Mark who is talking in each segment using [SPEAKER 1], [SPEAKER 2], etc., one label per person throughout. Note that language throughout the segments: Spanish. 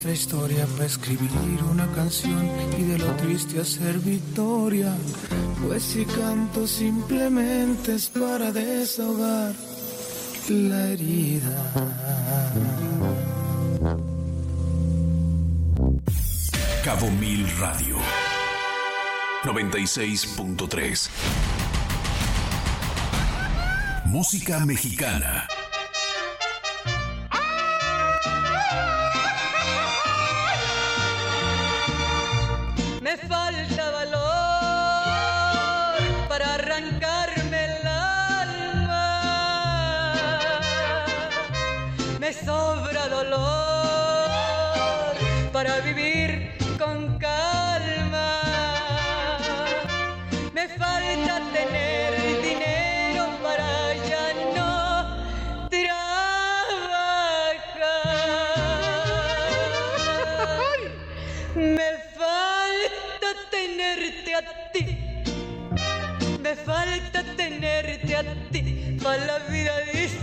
[SPEAKER 1] Nuestra historia para escribir una canción y de lo triste hacer victoria. Pues si canto simplemente es para desahogar la herida.
[SPEAKER 2] Cabo Mil Radio 96.3. Música mexicana.
[SPEAKER 3] Me falta valor para arrancarme el alma. Me sobra dolor para vivir con calma. Me falta tener dinero para ya no trabajar. Me falta tenerte a ti. Me falta tenerte a ti para la vida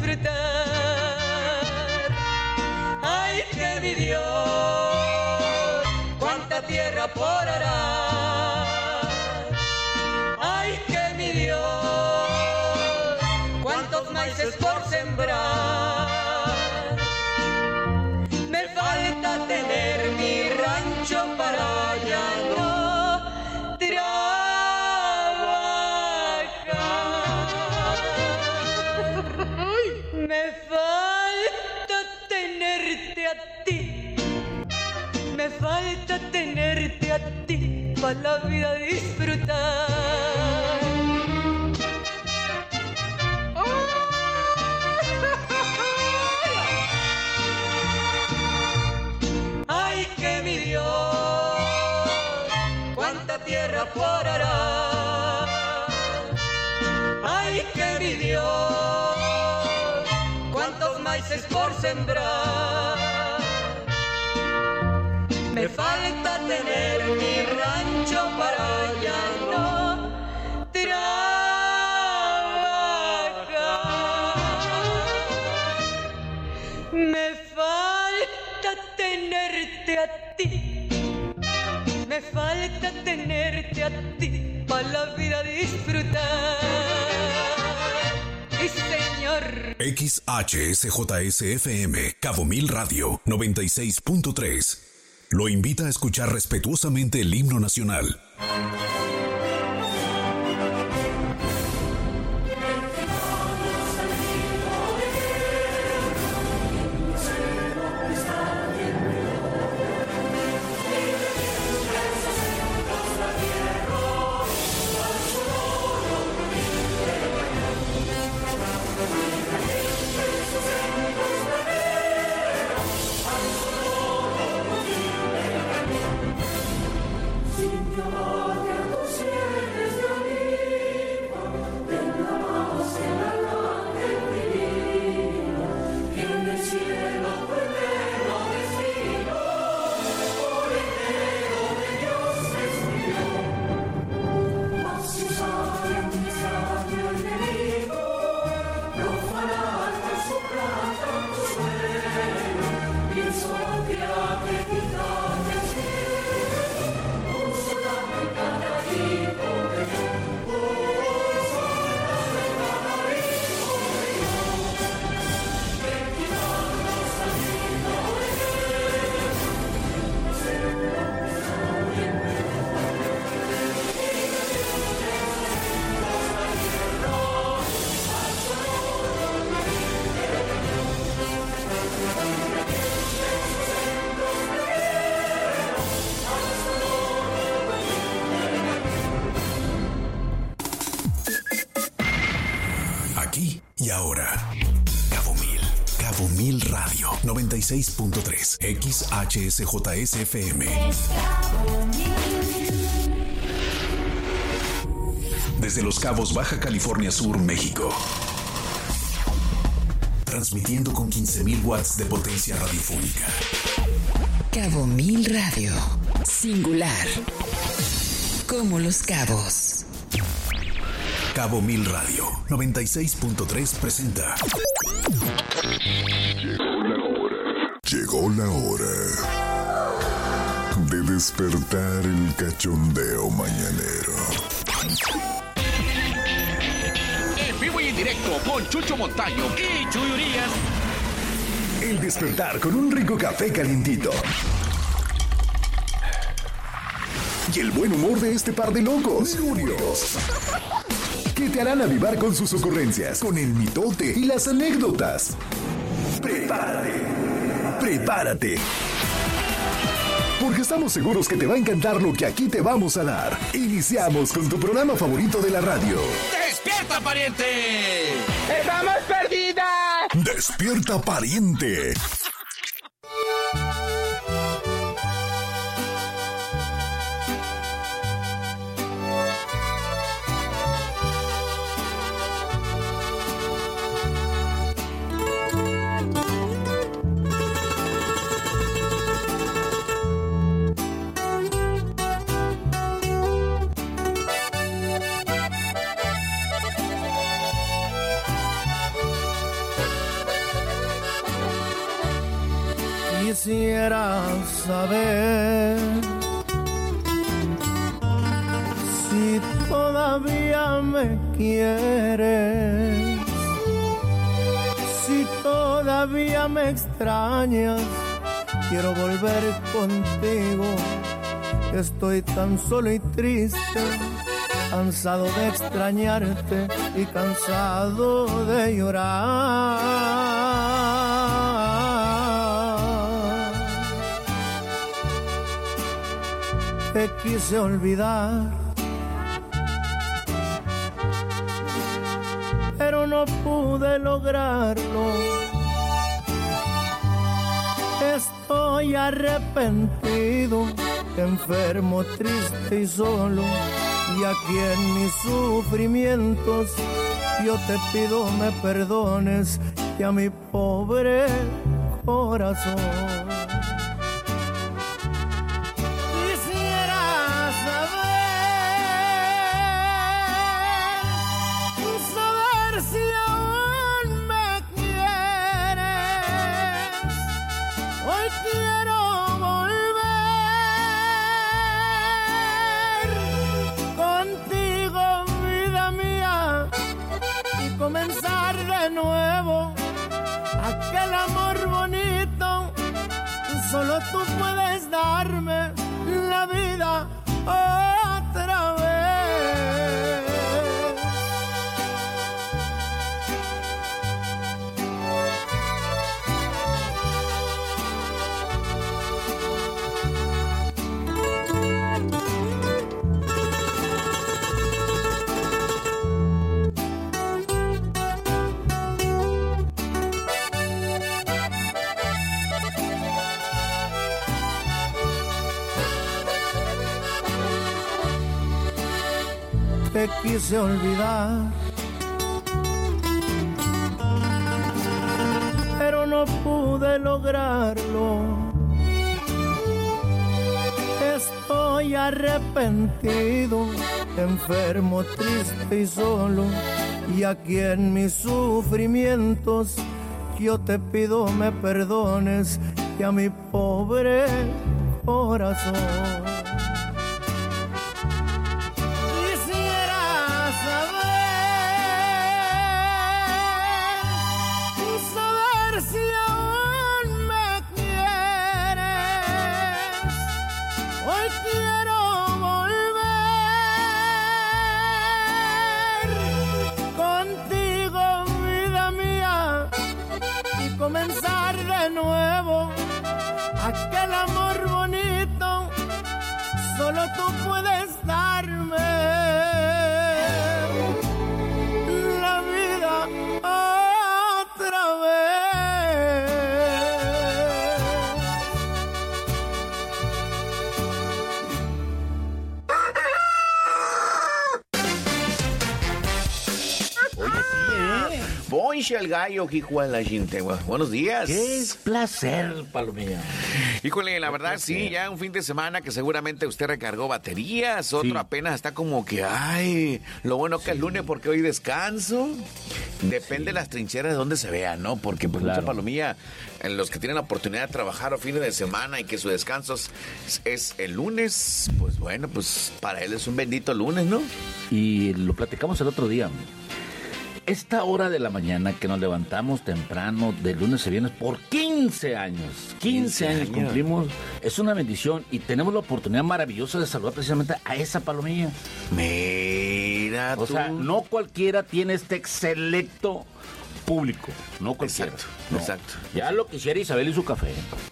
[SPEAKER 3] disfrutar. Ay, que mi Dios, cuánta tierra por arar. Ay, que mi Dios, cuántos maíces por sembrar. Me falta tener mi rancho para ya no trabajar. Me falta tenerte a ti. Me falta tenerte a ti para la vida disfrutar. Ay, que mi Dios, cuánta tierra por arar. Ay, que mi Dios, cuántos maíces por sembrar. Me falta tener mi rancho para ya no trabajar. Me falta tenerte a ti. Me falta tenerte a ti para la vida disfrutar. Y señor.
[SPEAKER 2] XHSJSFM Cabo Mil Radio 96.3 lo invita a escuchar respetuosamente el himno nacional. Y ahora, Cabo Mil Radio 96.3 XHSJSFM. Desde Los Cabos, Baja California Sur, México. Transmitiendo con 15,000 watts de potencia radiofónica.
[SPEAKER 4] Cabo Mil Radio. Singular. Como Los Cabos.
[SPEAKER 2] Cabo Mil Radio 96.3 presenta.
[SPEAKER 5] Llegó la hora. despertar el cachondeo mañanero.
[SPEAKER 6] En vivo y en directo con Chucho Montaño y Chuy Urias.
[SPEAKER 7] El despertar con un rico café calientito. Y el buen humor de este par de locos, Lurios, que te harán avivar con sus ocurrencias, con el mitote y las anécdotas. Prepárate. Porque estamos seguros que te va a encantar lo que aquí te vamos a dar. Iniciamos con tu programa favorito de la radio.
[SPEAKER 6] ¡Despierta, pariente!
[SPEAKER 3] ¡Estamos perdidas!
[SPEAKER 7] ¡Despierta, pariente!
[SPEAKER 1] Quisiera saber si todavía me quieres, si todavía me extrañas. Quiero volver contigo, estoy tan solo y triste, cansado de extrañarte y cansado de llorar. Te quise olvidar, pero no pude lograrlo. Estoy arrepentido, enfermo, triste y solo. Y aquí en mis sufrimientos yo te pido me perdones y a mi pobre corazón. Comenzar de nuevo aquel amor bonito, solo tú puedes darme la vida otra vez. Te quise olvidar, pero no pude lograrlo. Estoy arrepentido, enfermo, triste y solo. Y aquí en mis sufrimientos yo te pido me perdones y a mi pobre corazón. Comenzar de nuevo aquel amor bonito, solo tú puedes darme la vida otra vez.
[SPEAKER 6] Voy Ponche al gallo, hijo de la gente. Buenos días.
[SPEAKER 8] Qué es placer, Palomilla.
[SPEAKER 6] Híjole, la verdad sí, ya un fin de semana que seguramente usted recargó baterías, otro apenas está como que, ay, lo bueno que es lunes porque hoy descanso. Depende de las trincheras de donde se vean, ¿no? Porque pues mucha Palomilla, en los que tienen la oportunidad de trabajar a fines de semana y que su descanso es el lunes, pues bueno, pues para él es un bendito lunes, ¿no?
[SPEAKER 8] Y lo platicamos el otro día. Esta hora de la mañana que nos levantamos temprano, de lunes a viernes, por 15 años. 15 años cumplimos. Es una bendición y tenemos la oportunidad maravillosa de saludar precisamente a esa Palomilla.
[SPEAKER 6] Mira tú.
[SPEAKER 8] O sea, no cualquiera tiene este selecto público. No cualquiera.
[SPEAKER 6] Exacto.
[SPEAKER 8] Ya lo quisiera Isabel y su café.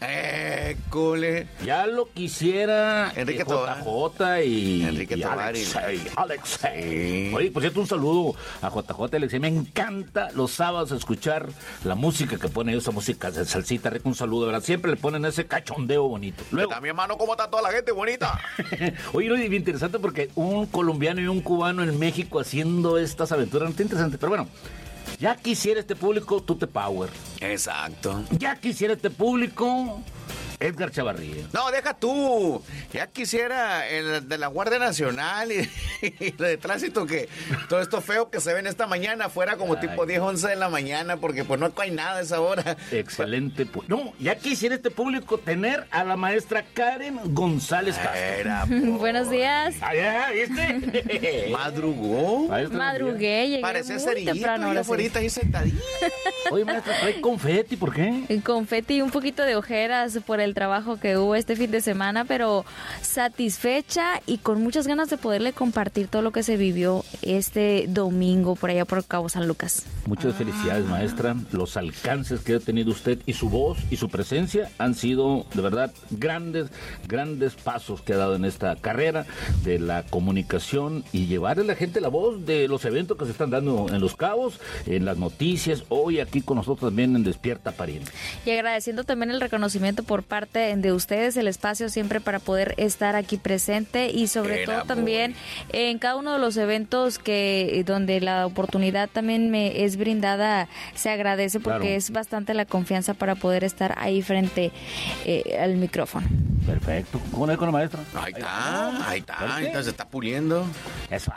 [SPEAKER 6] Cole.
[SPEAKER 8] Ya lo quisiera
[SPEAKER 6] Enrique
[SPEAKER 8] JJ y
[SPEAKER 6] Enrique Tobar.
[SPEAKER 8] Alexei. Oye, por cierto, un saludo a JJ y Alexei. Me encanta los sábados escuchar la música que ponen, esa música de salsita rica. Un saludo, ¿verdad? Siempre le ponen ese cachondeo bonito.
[SPEAKER 6] Luego, también, hermano, ¿cómo está toda la gente bonita?
[SPEAKER 8] Oye, bien interesante porque un colombiano y un cubano en México haciendo estas aventuras. Está interesante, pero bueno. Ya quisiera este público Tute Power.
[SPEAKER 6] Exacto.
[SPEAKER 8] Ya quisiera este público Edgar Chavarría.
[SPEAKER 6] No, deja tú. Ya quisiera el de la Guardia Nacional y de tránsito, que todo esto feo que se ve en esta mañana fuera como tipo 10, 11 de la mañana, porque pues no hay nada a esa hora.
[SPEAKER 8] Excelente. No, ya quisiera este público tener a la maestra Karen González Castro.
[SPEAKER 9] Buenos días.
[SPEAKER 8] ¿Ya viste?
[SPEAKER 6] ¿Madrugó?
[SPEAKER 9] Madrugué, llegué
[SPEAKER 6] Parecía
[SPEAKER 9] muy
[SPEAKER 6] cerillito
[SPEAKER 9] temprano.
[SPEAKER 6] ahí afuera ahí sentadito.
[SPEAKER 8] Oye, maestra, trae confeti, ¿por qué?
[SPEAKER 9] Confeti y un poquito de ojeras por el trabajo que hubo este fin de semana, pero satisfecha y con muchas ganas de poderle compartir todo lo que se vivió este domingo por allá por Cabo San Lucas.
[SPEAKER 8] Muchas felicidades, maestra. Los alcances que ha tenido usted y su voz y su presencia han sido, de verdad, grandes pasos que ha dado en esta carrera de la comunicación y llevarle a la gente la voz de los eventos que se están dando en Los Cabos, en las noticias, hoy aquí con nosotros también en Despierta Pariente.
[SPEAKER 9] Y agradeciendo también el reconocimiento por parte de ustedes, el espacio siempre para poder estar aquí presente y sobre todo también en cada uno de los eventos donde la oportunidad también me es brindada, se agradece porque es bastante la confianza para poder estar ahí frente al micrófono.
[SPEAKER 8] Perfecto. ¿Cómo es con la maestra?
[SPEAKER 6] Ahí está, entonces se está puliendo.
[SPEAKER 8] Eso.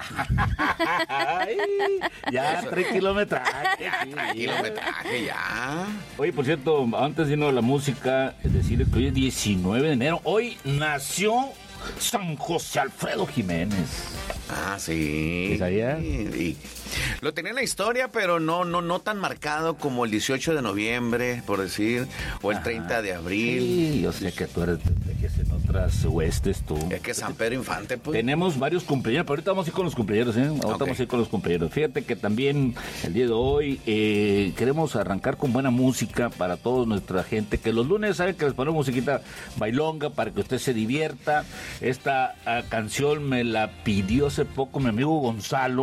[SPEAKER 8] Ya, 3 kilometraje.
[SPEAKER 6] Kilometraje, ya.
[SPEAKER 8] Oye, por cierto, antes de irnos a la música, decirles que hoy es 19 de enero. Hoy nació San José Alfredo Jiménez.
[SPEAKER 6] Ah, sí.
[SPEAKER 8] ¿Sabía?
[SPEAKER 6] Y lo tenía en la historia, pero no tan marcado como el 18 de noviembre, por decir, o el 30 de abril.
[SPEAKER 8] Sí, yo sé que tú eres de en otras huestes, tú.
[SPEAKER 6] Es que San Pedro Infante, pues.
[SPEAKER 8] Tenemos varios cumpleaños, pero ahorita vamos a ir con los cumpleaños, ¿eh? Ahorita vamos a ir con los cumpleaños. Fíjate que también el día de hoy queremos arrancar con buena música para toda nuestra gente, que los lunes saben que les ponemos musiquita bailonga para que usted se divierta. Esta canción me la pidió hace poco mi amigo Gonzalo.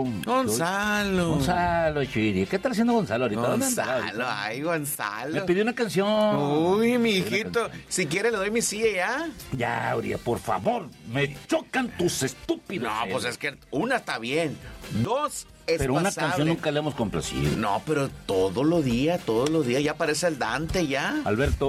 [SPEAKER 8] Gonzalo, Chiri. ¿Qué está haciendo Gonzalo ahorita?
[SPEAKER 6] Gonzalo.
[SPEAKER 8] Me pidió una canción.
[SPEAKER 6] Uy, mi hijito. Si quiere le doy mi silla ya.
[SPEAKER 8] Ya, Aurea, por favor. Me chocan tus estúpidos.
[SPEAKER 6] No, pues es que una está bien. 2 es
[SPEAKER 8] pero
[SPEAKER 6] pasable.
[SPEAKER 8] Una canción nunca le hemos complacido.
[SPEAKER 6] No, pero todos los días, ya aparece el Dante ya.
[SPEAKER 8] Alberto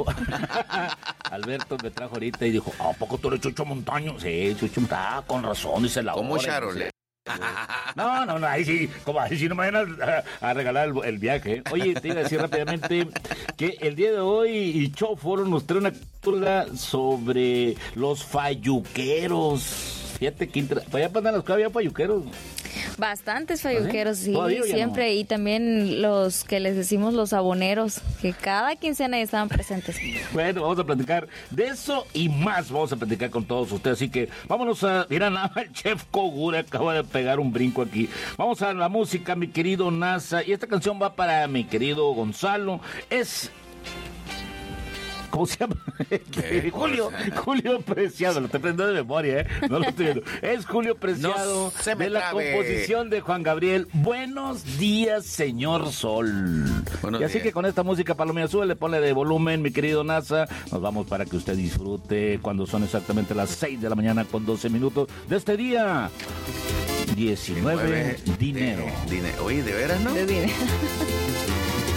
[SPEAKER 8] me trajo ahorita y dijo, ¿a poco tú eres Chucho Montaño? Sí, Chucho Montaño, con razón, dice la
[SPEAKER 6] ¿Cómo Charole?
[SPEAKER 8] No, ahí sí, como ahí sí no me van a regalar el viaje. Oye, te iba a decir rápidamente que el día de hoy y Choforo nos trae una cultura sobre los falluqueros. Fíjate que para allá pasan los que había falluqueros.
[SPEAKER 9] Bastantes falluqueros, sí,
[SPEAKER 8] No?
[SPEAKER 9] siempre. Y también los que les decimos los aboneros, que cada quincena estaban presentes.
[SPEAKER 8] Bueno, vamos a platicar de eso y más. Vamos a platicar con todos ustedes. Así que vámonos a... Mira, nada más el chef Kogura acaba de pegar un brinco aquí. Vamos a la música, mi querido NASA. Y esta canción va para mi querido Gonzalo. Es... ¿Cómo se llama? Julio Preciado, lo estoy aprendiendo de memoria, no lo estoy viendo. Es Julio Preciado de la composición de Juan Gabriel. Buenos días, señor Sol. Y así que con esta música, Palomilla, súbele, ponle de volumen, mi querido NASA. Nos vamos para que usted disfrute cuando son exactamente las 6 de la mañana con 12 minutos de este día. 19 dinero.
[SPEAKER 6] Oye, ¿de veras, no?
[SPEAKER 9] De dinero.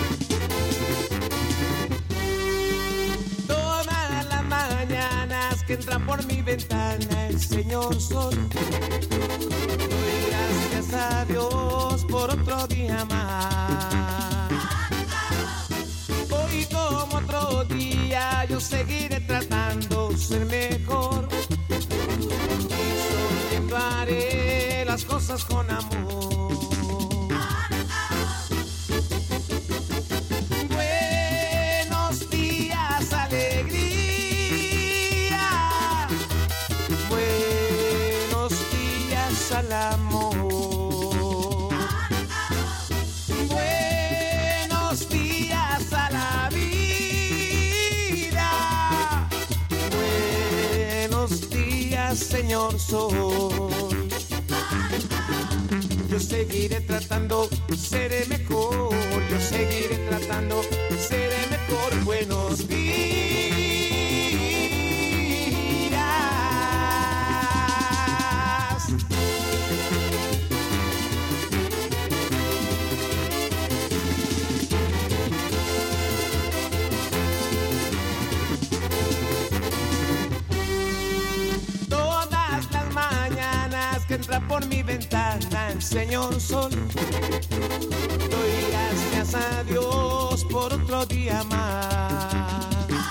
[SPEAKER 1] que entran por mi ventana, el señor sol. Doy gracias a Dios por otro día más. Hoy como otro día yo seguiré tratando ser mejor. Y sonriendo haré las cosas con amor. Buenos días, alegría. Buenos días al amor. Buenos días a la vida. Buenos días, señor sol. Yo seguiré tratando, seré mejor. Yo seguiré tratando, seré mejor. Buenos días. Todas las mañanas que entra por mi ventana el señor sol. Doy gracias a Dios por otro día más.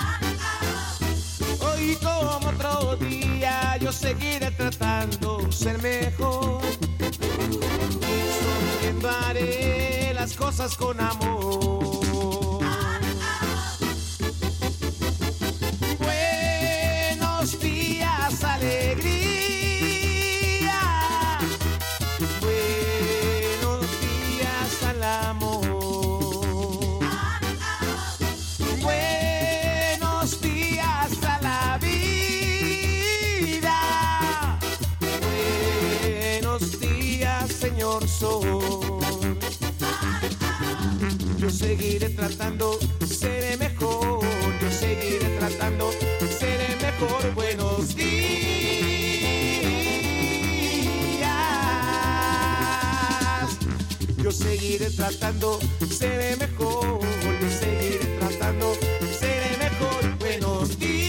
[SPEAKER 1] Hoy como otro día yo seguiré tratando ser mejor. Y sonriendo haré las cosas con amor. Buenos días, alegría. Buenos días al amor. Buenos días a la vida. Buenos días, señor sol. Yo seguiré tratando, seré mejor. Yo seguiré tratando, seré mejor. Buenos días. Yo seguiré tratando, seré mejor. Yo seguiré tratando, seré mejor. Buenos días.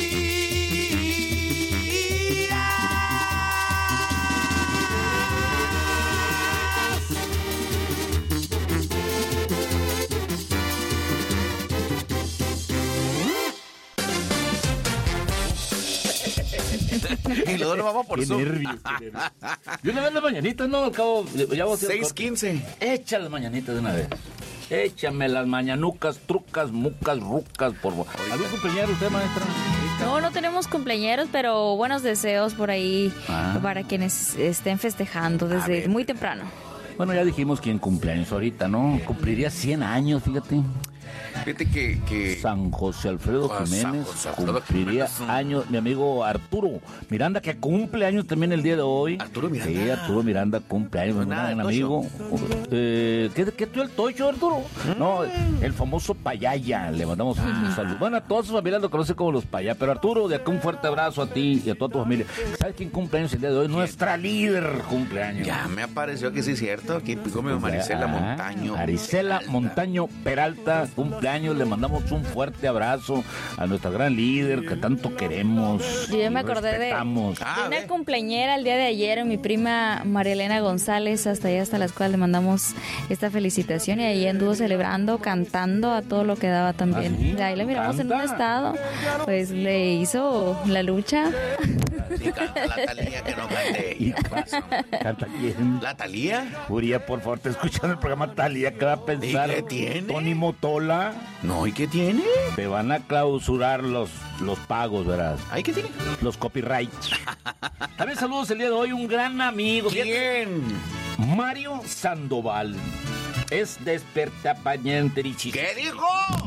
[SPEAKER 6] Y luego nos vamos por
[SPEAKER 8] Qué
[SPEAKER 6] Zoom.
[SPEAKER 8] nervios, qué nervios. Y una vez las mañanitas, ¿no? Al cabo, ya vos
[SPEAKER 6] 6:15.
[SPEAKER 8] Echa las mañanitas de una vez. Échame las mañanucas, trucas, mucas, rucas, por favor. ¿Algún cumpleaños usted, maestra?
[SPEAKER 9] No, no tenemos cumpleañeros, pero buenos deseos por ahí para quienes estén festejando desde muy temprano.
[SPEAKER 8] Bueno, ya dijimos quién cumpleaños ahorita, ¿no? Cumpliría 100 años, fíjate.
[SPEAKER 6] Fíjate que
[SPEAKER 8] San José Alfredo
[SPEAKER 6] San
[SPEAKER 8] Jiménez
[SPEAKER 6] José Alfredo
[SPEAKER 8] cumpliría
[SPEAKER 6] Jiménez.
[SPEAKER 8] años. Mi amigo Arturo Miranda, que cumple años también el día de hoy.
[SPEAKER 6] Arturo Miranda.
[SPEAKER 8] Sí, Arturo Miranda cumple años.
[SPEAKER 6] No,
[SPEAKER 8] Un
[SPEAKER 6] nada,
[SPEAKER 8] gran
[SPEAKER 6] el
[SPEAKER 8] amigo. ¿Qué tú el Tocho, Arturo? No, el famoso Payaya. Le mandamos un saludo. Bueno, a toda su familia lo conocen como los Payá. Pero Arturo, de acá un fuerte abrazo a ti y a toda tu familia. ¿Sabes quién cumple años el día de hoy? Nuestra líder cumpleaños.
[SPEAKER 6] ya me apareció que sí es cierto. Aquí picó mi Marisela Montaño.
[SPEAKER 8] Marisela
[SPEAKER 6] Peralta.
[SPEAKER 8] Montaño Peralta, cumpleaños. Le mandamos un fuerte abrazo a nuestra gran líder que tanto queremos.
[SPEAKER 9] Yo ya me
[SPEAKER 8] y
[SPEAKER 9] acordé de
[SPEAKER 8] respetamos.
[SPEAKER 9] una cumpleañera el día de ayer, mi prima María Elena González, hasta allá, hasta la cual le mandamos esta felicitación, y ahí anduvo celebrando, cantando a todo lo que daba también.
[SPEAKER 8] ¿Ah, sí?
[SPEAKER 9] Ahí la miramos en un
[SPEAKER 8] ¿Canta?
[SPEAKER 9] estado, pues le hizo la lucha.
[SPEAKER 6] Sí, canta la Talía que no cante.
[SPEAKER 8] ¿Y canta quién?
[SPEAKER 6] ¿La Talía?
[SPEAKER 8] Uriah, por favor, te escuchando el programa Talía, ¿qué va a pensar?
[SPEAKER 6] ¿Y qué tiene?
[SPEAKER 8] Tony Motola.
[SPEAKER 6] No, ¿y qué tiene?
[SPEAKER 8] Te van a clausurar los pagos, verás.
[SPEAKER 6] ¿Ay, qué tiene?
[SPEAKER 8] Los copyrights. También saludos el día de hoy, un gran amigo.
[SPEAKER 6] ¿Quién?
[SPEAKER 8] Mario Sandoval. Es despertapañenterísimo.
[SPEAKER 6] ¿Qué dijo?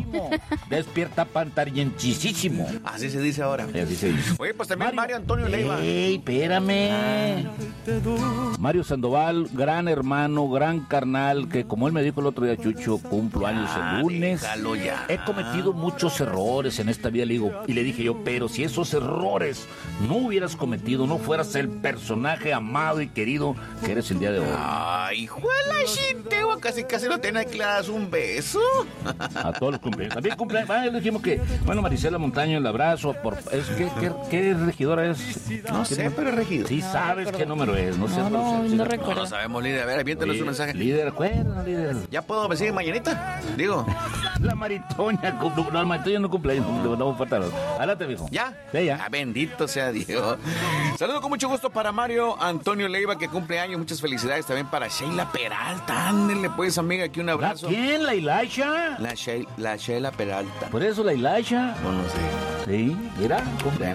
[SPEAKER 8] Despiertapantarienchisísimo.
[SPEAKER 6] Así se dice ahora.
[SPEAKER 8] Así se dice.
[SPEAKER 6] Oye, pues también Mario Antonio Leiva.
[SPEAKER 8] ¡Ey, espérame! Mario Sandoval, gran hermano, gran carnal, que como él me dijo el otro día, Chucho, cumplo años el lunes.
[SPEAKER 6] Déjalo ya.
[SPEAKER 8] He cometido muchos errores en esta vida, le digo, y le dije yo, pero si esos errores no hubieras cometido, no fueras el personaje amado y querido que eres el día de hoy.
[SPEAKER 6] Ay, juela, chintegua, casi casi no tiene que le das un beso.
[SPEAKER 8] A todos los cumpleaños. También cumpleaños. Dijimos que, bueno, Marisela Montaño, el abrazo. ¿Qué regidora es?
[SPEAKER 6] No sé, pero es regidora.
[SPEAKER 8] Sí, sabes qué número es. No
[SPEAKER 9] recuerdo.
[SPEAKER 6] No sabemos, líder. A ver, aviéntanos un mensaje.
[SPEAKER 8] Líder, acuérdate, líder.
[SPEAKER 6] ¿Ya puedo decir mañanita? Digo.
[SPEAKER 8] La Maritoña, la Maritoña no cumple, no falta. Adelante, viejo.
[SPEAKER 6] ¿Ya?
[SPEAKER 8] Sí, ya.
[SPEAKER 6] Bendito sea Dios. Saludo con mucho gusto para Mario Antonio Leiva, que cumple años. Muchas felicidades también para Sheila Peralta. Ándele, pues, amiga, aquí un abrazo.
[SPEAKER 8] ¿Quién? ¿La Ilaisha?
[SPEAKER 6] La Sheila Peralta.
[SPEAKER 8] ¿Por eso la Ilaisha?
[SPEAKER 6] No sé.
[SPEAKER 8] Sí, mira, cumple.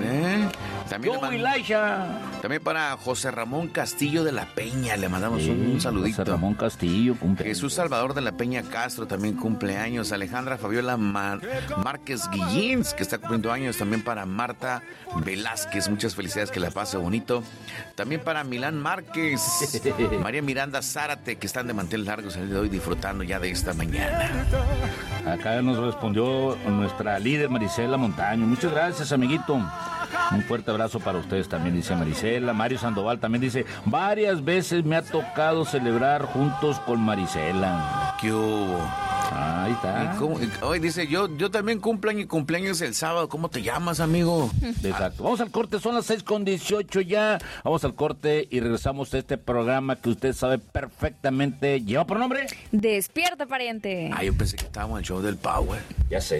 [SPEAKER 6] También para José Ramón Castillo de la Peña le mandamos un saludito.
[SPEAKER 8] José Ramón Castillo cumple.
[SPEAKER 6] Jesús Salvador de la Peña Castro también cumple años. Alejandra Fabiola Márquez Guillins, que está cumpliendo años. También para Marta Velázquez, muchas felicidades, que la pase bonito. También para Milán Márquez, María Miranda Zárate, que están de mantel largos el día de hoy, disfrutando ya de esta mañana.
[SPEAKER 8] Acá nos respondió nuestra líder Marisela Montaño. Muchas gracias, amiguito. Un fuerte abrazo para ustedes también, dice Marisela. Mario Sandoval también dice, varias veces me ha tocado celebrar juntos con Marisela.
[SPEAKER 6] ¿Qué hubo?
[SPEAKER 8] Ahí está.
[SPEAKER 6] Hoy dice, yo también cumpleaños el sábado. ¿Cómo te llamas, amigo?
[SPEAKER 8] Exacto. Vamos al corte, son las 6:18 ya. Vamos al corte y regresamos a este programa que usted sabe perfectamente. ¿Lleva por nombre?
[SPEAKER 9] Despierta, pariente.
[SPEAKER 6] Yo pensé que estábamos en el show del Power.
[SPEAKER 8] Ya sé.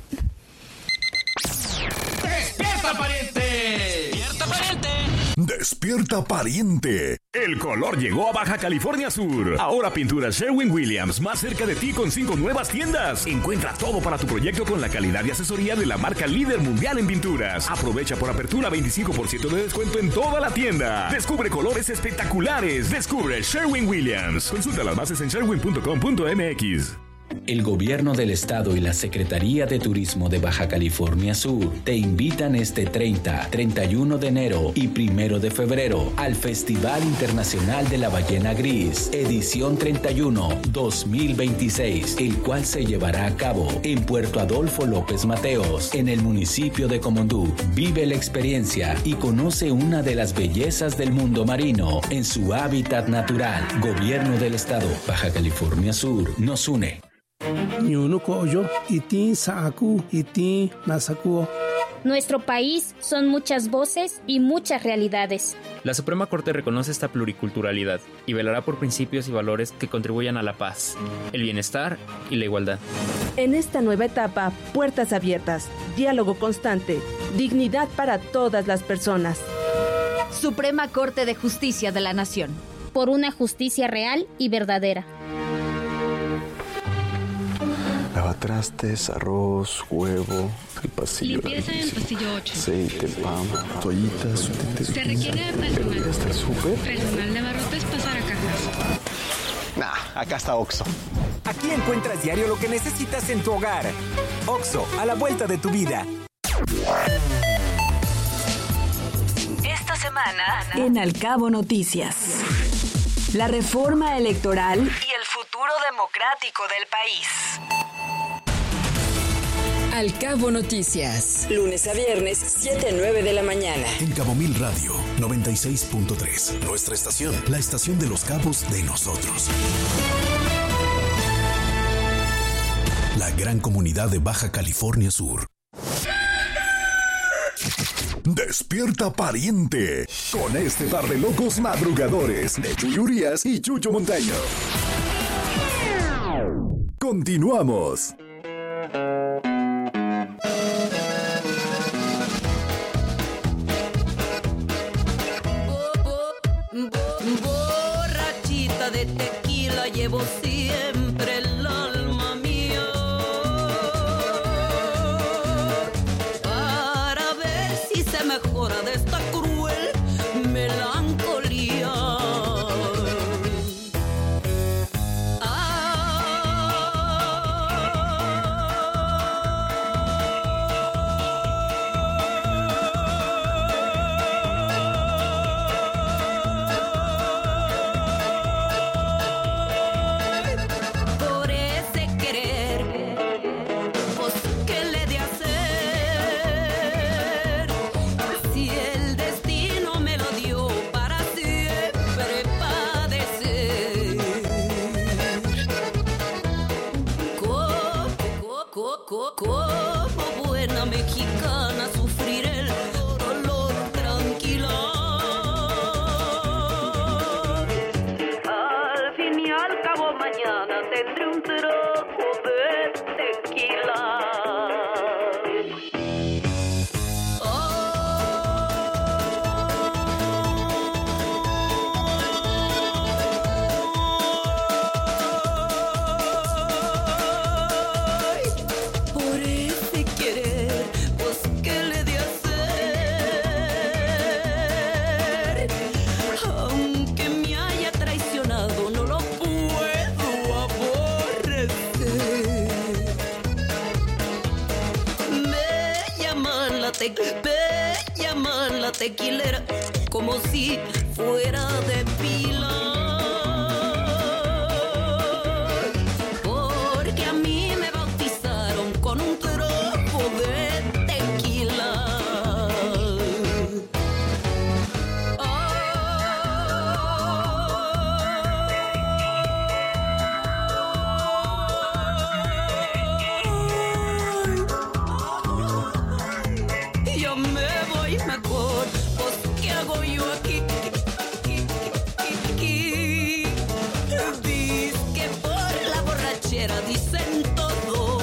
[SPEAKER 10] ¡Despierta, pariente! ¡Despierta, pariente!
[SPEAKER 7] ¡Despierta, pariente!
[SPEAKER 11] El color llegó a Baja California Sur. Ahora Pinturas Sherwin-Williams, más cerca de ti con 5 nuevas tiendas. Encuentra todo para tu proyecto con la calidad y asesoría de la marca líder mundial en pinturas. Aprovecha por apertura 25% de descuento en toda la tienda. Descubre colores espectaculares. Descubre Sherwin-Williams. Consulta las bases en sherwin.com.mx.
[SPEAKER 12] El Gobierno del Estado y la Secretaría de Turismo de Baja California Sur te invitan este 30, 31 de enero y 1 de febrero al Festival Internacional de la Ballena Gris, edición 31, 2026, el cual se llevará a cabo en Puerto Adolfo López Mateos, en el municipio de Comondú. Vive la experiencia y conoce una de las bellezas del mundo marino en su hábitat natural. Gobierno del Estado, Baja California Sur, nos une.
[SPEAKER 13] Nuestro país son muchas voces y muchas realidades.
[SPEAKER 14] La Suprema Corte reconoce esta pluriculturalidad y velará por principios y valores que contribuyan a la paz, el bienestar y la igualdad.
[SPEAKER 15] En esta nueva etapa, puertas abiertas, diálogo constante, dignidad para todas las personas.
[SPEAKER 16] Suprema Corte de Justicia de la Nación.
[SPEAKER 13] Por una justicia real y verdadera.
[SPEAKER 5] Lavatrastes, arroz, huevo, el pasillo.
[SPEAKER 17] Limpieza en el pasillo 8.
[SPEAKER 5] Aceite, pan, toallitas,
[SPEAKER 17] Se requiere personal.
[SPEAKER 5] ¿Hasta el súper?
[SPEAKER 17] Personal de abarrotes pasar a cajas.
[SPEAKER 18] Acá está Oxxo. Aquí encuentras diario lo que necesitas en tu hogar. Oxxo, a la vuelta de tu vida.
[SPEAKER 19] Esta semana en Al Cabo Noticias. La reforma electoral y el futuro democrático del país.
[SPEAKER 4] Al Cabo Noticias. Lunes a viernes, 7 a 9 de la mañana.
[SPEAKER 2] En Cabo Mil Radio 96.3. Nuestra estación, la estación de los cabos de nosotros. La gran comunidad de Baja California Sur.
[SPEAKER 7] Despierta, pariente, con este par de locos madrugadores de Chuy Urias y Chucho Montaño. Continuamos.
[SPEAKER 3] Borrachita de tequila llevo siempre el alma mía. Para ver si se mejora de esta cruel melancolía.
[SPEAKER 20] la tequilera como si fuera de pila. Porque a mí me bautizaron con un tropo de tequila. Yo me voy mejor, pues ¿qué hago yo aquí? Dice que por la borrachera dicen todo.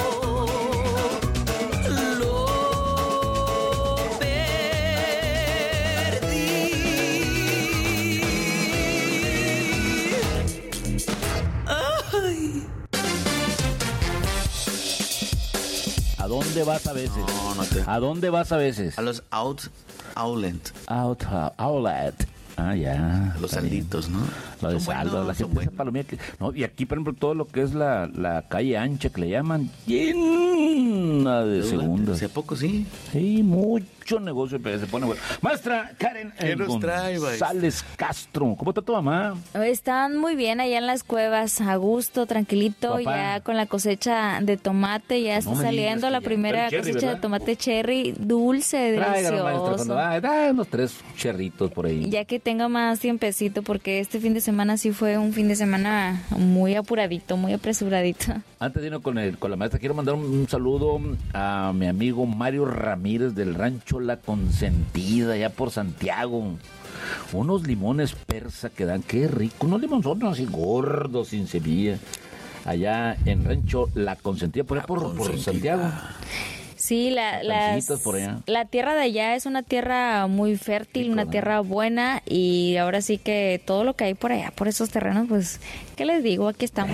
[SPEAKER 20] Lo perdí. Ay.
[SPEAKER 8] ¿A dónde vas a veces?
[SPEAKER 6] No te...
[SPEAKER 8] ¿A dónde vas a veces?
[SPEAKER 6] A los outlet.
[SPEAKER 8] Outlet. Ah, ya.
[SPEAKER 6] Los salditos, ¿no?
[SPEAKER 8] Lo de saldo, la gente palomilla. No, y aquí, por ejemplo, todo lo que es la calle ancha, que le llaman, llena de segundos.
[SPEAKER 6] ¿Hace poco sí?
[SPEAKER 8] Sí, mucho negocio, pero se pone bueno. Maestra Karen González Castro, ¿cómo está tu mamá?
[SPEAKER 9] Están muy bien allá en las cuevas, a gusto, tranquilito. Papá. Ya con la cosecha de tomate, ya está saliendo la primera cosecha de tomate cherry, dulce, delicioso.
[SPEAKER 8] Da unos 3 cherritos por ahí.
[SPEAKER 9] Ya que tenga más tiempecito, porque este fin de semana sí fue un fin de semana muy apuradito, muy apresuradito.
[SPEAKER 8] Antes de irnos con la maestra, quiero mandar un saludo a mi amigo Mario Ramírez del rancho La Consentida, allá por Santiago. Unos limones persa que dan, qué rico, unos limonzones así gordos, sin semilla, allá en rancho La Consentida, por allá por Santiago.
[SPEAKER 9] Sí, la tierra de allá es una tierra muy fértil, una tierra buena, y ahora sí que todo lo que hay por allá, por esos terrenos, pues, ¿qué les digo? Aquí estamos.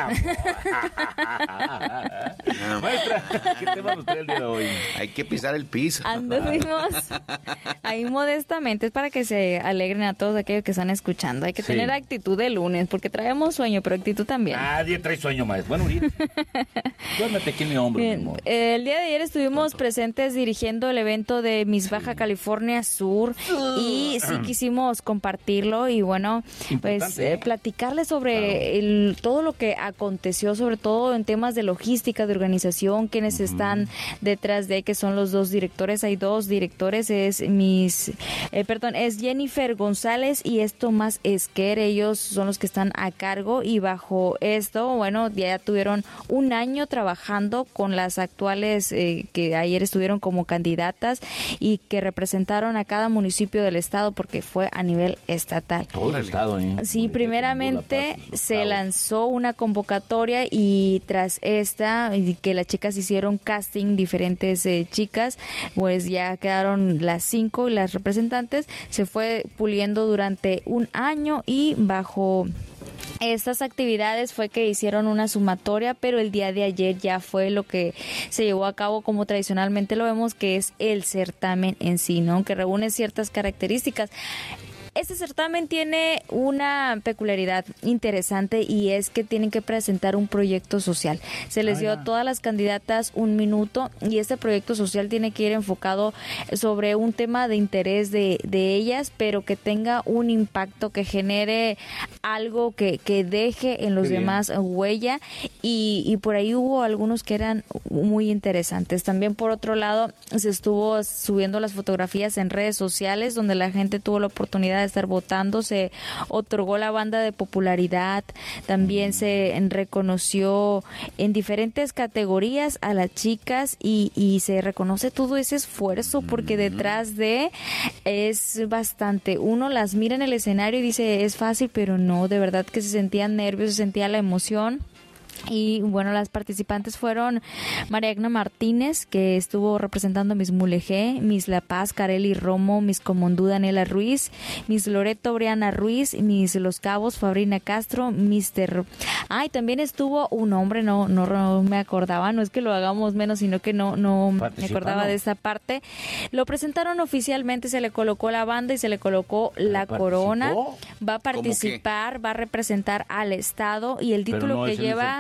[SPEAKER 8] Maestra, ¿qué tema usted el día de hoy?
[SPEAKER 6] Hay que pisar el piso.
[SPEAKER 9] Anduvimos ahí modestamente, es para que se alegren a todos aquellos que están escuchando. Hay que tener actitud de lunes, porque traemos sueño, pero actitud también.
[SPEAKER 8] Nadie trae sueño, maestra. Bueno, duérmete aquí en mi hombro, mi amor.
[SPEAKER 9] El día de ayer estuvimos presentes dirigiendo el evento de Miss Baja California Sur y sí quisimos compartirlo y bueno, pues platicarles sobre todo lo que aconteció, sobre todo en temas de logística, de organización, quienes están detrás de, que son los 2 directores. Hay 2 directores, es Jennifer González y es Tomás Esquer. Ellos son los que están a cargo y bajo esto, bueno, ya tuvieron un año trabajando con las actuales que ayer estuvieron como candidatas y que representaron a cada municipio del estado, porque fue a nivel estatal.
[SPEAKER 8] Todo el estado,
[SPEAKER 9] Sí, primeramente se lanzó una convocatoria y tras esta, que las chicas hicieron casting, diferentes chicas, pues ya quedaron las 5 y las representantes, se fue puliendo durante un año y bajo estas actividades fue que hicieron una sumatoria, pero el día de ayer ya fue lo que se llevó a cabo como tradicionalmente lo vemos, que es el certamen en sí, ¿no? Que reúne ciertas características. Este certamen tiene una peculiaridad interesante y es que tienen que presentar un proyecto social. Se les dio a todas las candidatas 1 minuto y este proyecto social tiene que ir enfocado sobre un tema de interés de ellas, pero que tenga un impacto, que genere algo que deje en los demás huella y por ahí hubo algunos que eran muy interesantes. También por otro lado se estuvo subiendo las fotografías en redes sociales donde la gente tuvo la oportunidad de estar votando, se otorgó la banda de popularidad, también se reconoció en diferentes categorías a las chicas y se reconoce todo ese esfuerzo porque detrás de es bastante, uno las mira en el escenario y dice es fácil, pero no, de verdad que se sentían nervios, se sentía la emoción. Y bueno, las participantes fueron Mariagna Martínez, que estuvo representando a Miss Mulegé, Miss La Paz, Carely Romo, Miss Comondú, Daniela Ruiz, Miss Loreto, Briana Ruiz, Miss Los Cabos, Fabrina Castro, Mr. Y también estuvo un hombre, no me acordaba, no es que lo hagamos menos, sino que no me acordaba de esta parte. Lo presentaron oficialmente, se le colocó la banda y se le colocó la corona. Va a participar, va a representar al estado y el título que lleva...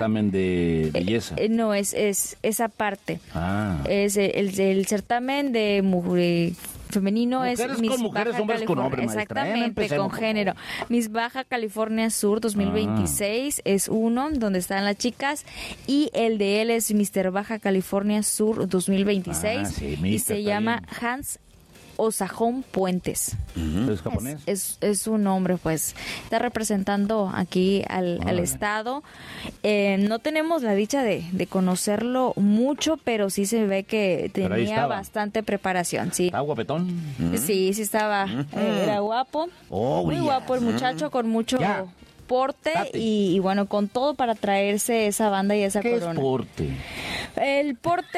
[SPEAKER 8] de belleza.
[SPEAKER 9] No, es esa parte. Es el certamen de femenino
[SPEAKER 8] Mujeres
[SPEAKER 9] es Miss
[SPEAKER 8] con mujeres,
[SPEAKER 9] Baja
[SPEAKER 8] hombres con
[SPEAKER 9] California.
[SPEAKER 8] hombres, maestra,
[SPEAKER 9] Exactamente,
[SPEAKER 8] empecemos,
[SPEAKER 9] con género. Miss Baja California Sur 2026 es uno, donde están las chicas, y el de él es Mr. Baja California Sur 2026
[SPEAKER 8] sí,
[SPEAKER 9] y se llama Hans Osajón Puentes.
[SPEAKER 8] ¿Es japonés?
[SPEAKER 9] Es un hombre, pues. Está representando aquí al estado. No tenemos la dicha de conocerlo mucho, pero sí se ve que tenía bastante preparación. Sí.
[SPEAKER 8] ¿Estaba guapetón?
[SPEAKER 9] Sí, estaba. Era guapo. Muy guapo el muchacho, con mucho porte y bueno, con todo para traerse esa banda y esa corona.
[SPEAKER 8] ¿Qué es porte?
[SPEAKER 9] El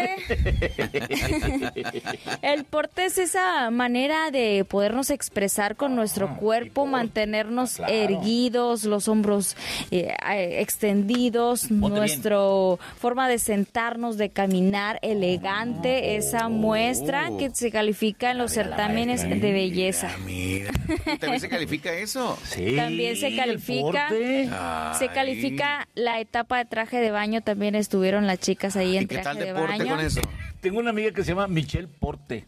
[SPEAKER 9] porte es esa manera de podernos expresar con nuestro cuerpo, mantenernos erguidos, los hombros extendidos, nuestra forma de sentarnos, de caminar elegante, esa muestra que se califica en los certámenes de belleza.
[SPEAKER 6] ¿También se califica eso?
[SPEAKER 8] Sí.
[SPEAKER 9] También se califica. Se califica la etapa de traje de baño, también estuvieron las chicas ahí en traje de baño.
[SPEAKER 6] Con eso?
[SPEAKER 8] Tengo una amiga que se llama Michelle Porte.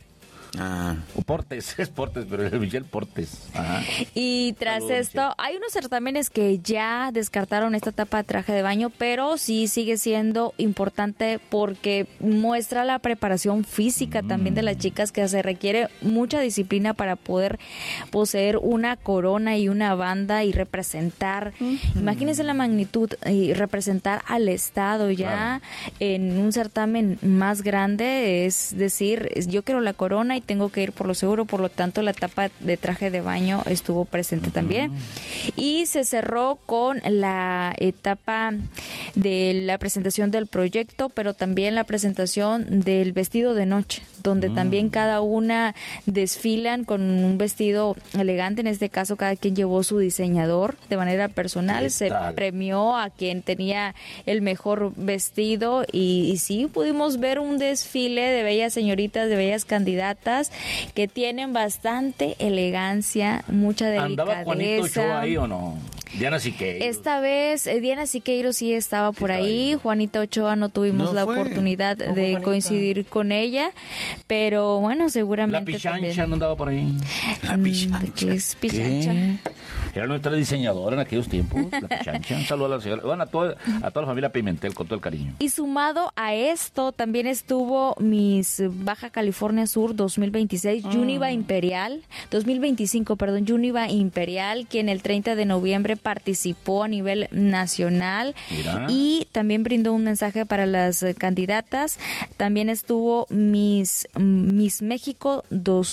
[SPEAKER 8] O Portes, es Portes, pero es Michelle Portes. Ajá.
[SPEAKER 9] Y tras esto, hay unos certámenes que ya descartaron esta etapa de traje de baño, pero sí sigue siendo importante porque muestra la preparación física también de las chicas, que se requiere mucha disciplina para poder poseer una corona y una banda y representar. Imagínense la magnitud y representar al estado ya en un certamen más grande, es decir, yo quiero la corona y tengo que ir por lo seguro, por lo tanto la etapa de traje de baño estuvo presente también. Y se cerró con la etapa de la presentación del proyecto, pero también la presentación del vestido de noche, donde también cada una desfilan con un vestido elegante. En este caso, cada quien llevó su diseñador de manera personal. Se premió a quien tenía el mejor vestido y sí pudimos ver un desfile de bellas señoritas, de bellas candidatas que tienen bastante elegancia, mucha delicadeza.
[SPEAKER 8] ¿Andaba Juanito Ochoa ahí o no? Diana Siqueiro.
[SPEAKER 9] Esta vez Diana Siqueiro sí estaba por ahí. Juanita Ochoa no tuvimos la oportunidad de coincidir con ella, pero bueno, seguramente
[SPEAKER 8] la Pichancha
[SPEAKER 9] también.
[SPEAKER 8] no andaba por ahí.
[SPEAKER 6] La Pichancha.
[SPEAKER 9] ¿Qué es Pichancha?
[SPEAKER 8] Era nuestra diseñadora en aquellos tiempos, la Pichancha. Un saludo a la señora, bueno, a toda la familia Pimentel, con todo el cariño.
[SPEAKER 9] Y sumado a esto, también estuvo Miss Baja California Sur 2026, Yuniva Imperial, 2025, perdón, Yuniva Imperial, quien el 30 de noviembre participó a nivel nacional. Mira. Y también brindó un mensaje para las candidatas. También estuvo Miss México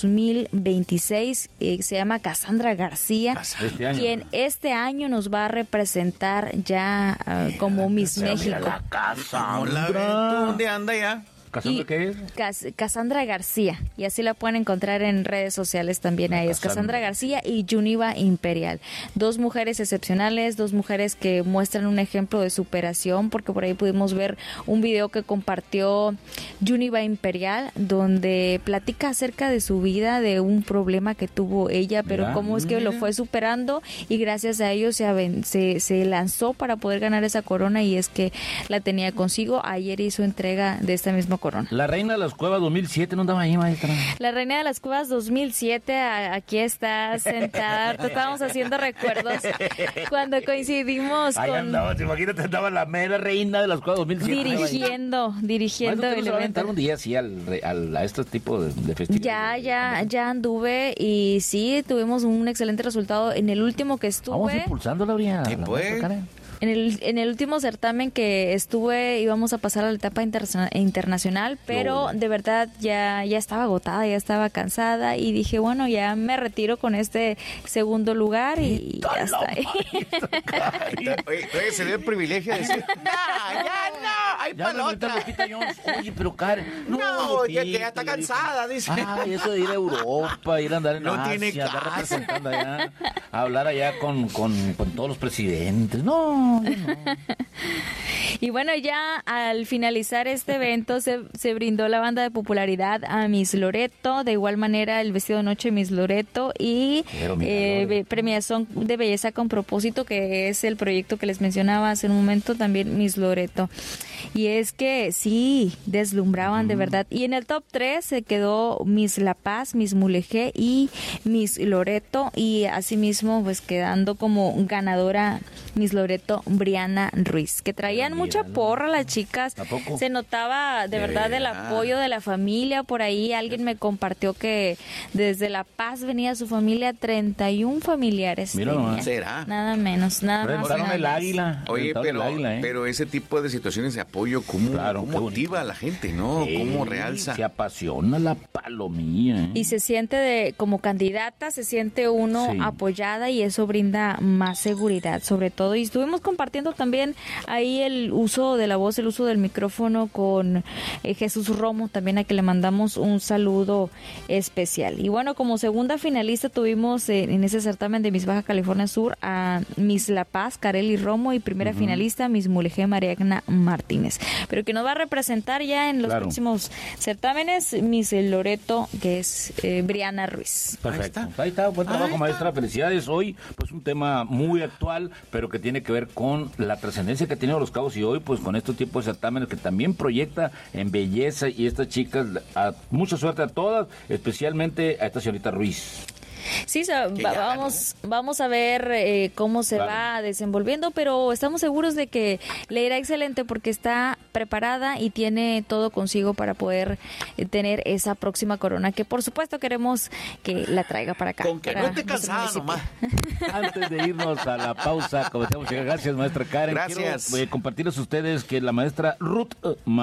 [SPEAKER 9] 2026, se llama Cassandra García, quien este año nos va a representar ya como Miss México.
[SPEAKER 6] La Cassandra. ¿Dónde anda ya?
[SPEAKER 8] ¿Cassandra qué es?
[SPEAKER 9] Cassandra García, y así la pueden encontrar en redes sociales también. Ahí es Cassandra García y Yuniva Imperial. Dos mujeres excepcionales, dos mujeres que muestran un ejemplo de superación, porque por ahí pudimos ver un video que compartió Yuniva Imperial, donde platica acerca de su vida, de un problema que tuvo ella, pero cómo es que lo fue superando, y gracias a ello se lanzó para poder ganar esa corona, y es que la tenía consigo. Ayer hizo entrega de esta misma corona.
[SPEAKER 8] La Reina de las Cuevas 2007, ¿no andaba ahí, maestra?
[SPEAKER 9] La Reina de las Cuevas 2007, aquí está sentada. Estábamos haciendo recuerdos cuando coincidimos
[SPEAKER 8] ahí andaba, imagínate, andaba la mera Reina de las Cuevas 2007.
[SPEAKER 9] Dirigiendo el evento.
[SPEAKER 8] Un día así a este tipo de festivales.
[SPEAKER 9] Ya anduve, y sí, tuvimos un excelente resultado en el último que estuve.
[SPEAKER 8] Vamos impulsando, Lauria.
[SPEAKER 9] En el último certamen que estuve íbamos a pasar a la etapa internacional, pero de verdad ya estaba agotada, ya estaba cansada, y dije, bueno, ya me retiro con este segundo lugar y ya está ahí.
[SPEAKER 6] Oye, se dio el privilegio de decir, hay para la otra.
[SPEAKER 8] Oye, pero Karen,
[SPEAKER 6] que ya está cansada, dice.
[SPEAKER 8] Ay, eso de ir a Europa, ir a andar en Asia,
[SPEAKER 6] tiene
[SPEAKER 8] andar representando allá, hablar allá con todos los presidentes. No, no.
[SPEAKER 9] Y bueno, ya al finalizar este evento se brindó la banda de popularidad a Miss Loreto, de igual manera el vestido de noche Miss Loreto y premiación de belleza con propósito, que es el proyecto que les mencionaba hace un momento, también Miss Loreto. Y es que sí, deslumbraban de verdad. Y en el top 3 se quedó Miss La Paz, Miss Mulegé y Miss Loreto, y asimismo pues quedando como ganadora Miss Loreto Briana Ruiz, que traían mucha porra las chicas. Se notaba de verdad el apoyo de la familia. Por ahí alguien me compartió que desde La Paz venía su familia, 31 familiares.
[SPEAKER 6] Mira nomás. ¿Será?
[SPEAKER 9] Nada menos, nada más.
[SPEAKER 8] El águila.
[SPEAKER 6] Oye, pero ese tipo de situaciones de apoyo, ¿cómo motiva a la gente, no? ¿Cómo realza?
[SPEAKER 8] Se apasiona la palomía.
[SPEAKER 9] Y se siente como candidata, se siente uno apoyada, y eso brinda más seguridad, sobre todo. Y estuvimos compartiendo también ahí el uso de la voz, el uso del micrófono con Jesús Romo, también a que le mandamos un saludo especial. Y bueno, como segunda finalista tuvimos en ese certamen de Miss Baja California Sur a Miss La Paz, Kareli Romo, y primera finalista Miss Mulegé, Mariana Martínez. Pero que nos va a representar ya en los próximos certámenes, Miss Loreto, que es Briana Ruiz.
[SPEAKER 8] Perfecto. Ahí está, buen trabajo, maestra. Felicidades. Hoy, pues un tema muy actual, pero que tiene que ver con la trascendencia que ha tenido Los Cabos, y hoy, pues con este tipo de certámenes que también proyecta en belleza, y estas chicas, mucha suerte a todas, especialmente a esta señorita Ruiz.
[SPEAKER 9] Sí, vamos a ver cómo se va desenvolviendo, pero estamos seguros de que le irá excelente porque está preparada y tiene todo consigo para poder tener esa próxima corona, que por supuesto queremos que la traiga para acá.
[SPEAKER 6] Con que no esté cansada nomás.
[SPEAKER 8] Antes de irnos a la pausa, gracias, maestra Karen.
[SPEAKER 6] Gracias.
[SPEAKER 8] Quiero compartirles a ustedes que la maestra Ruth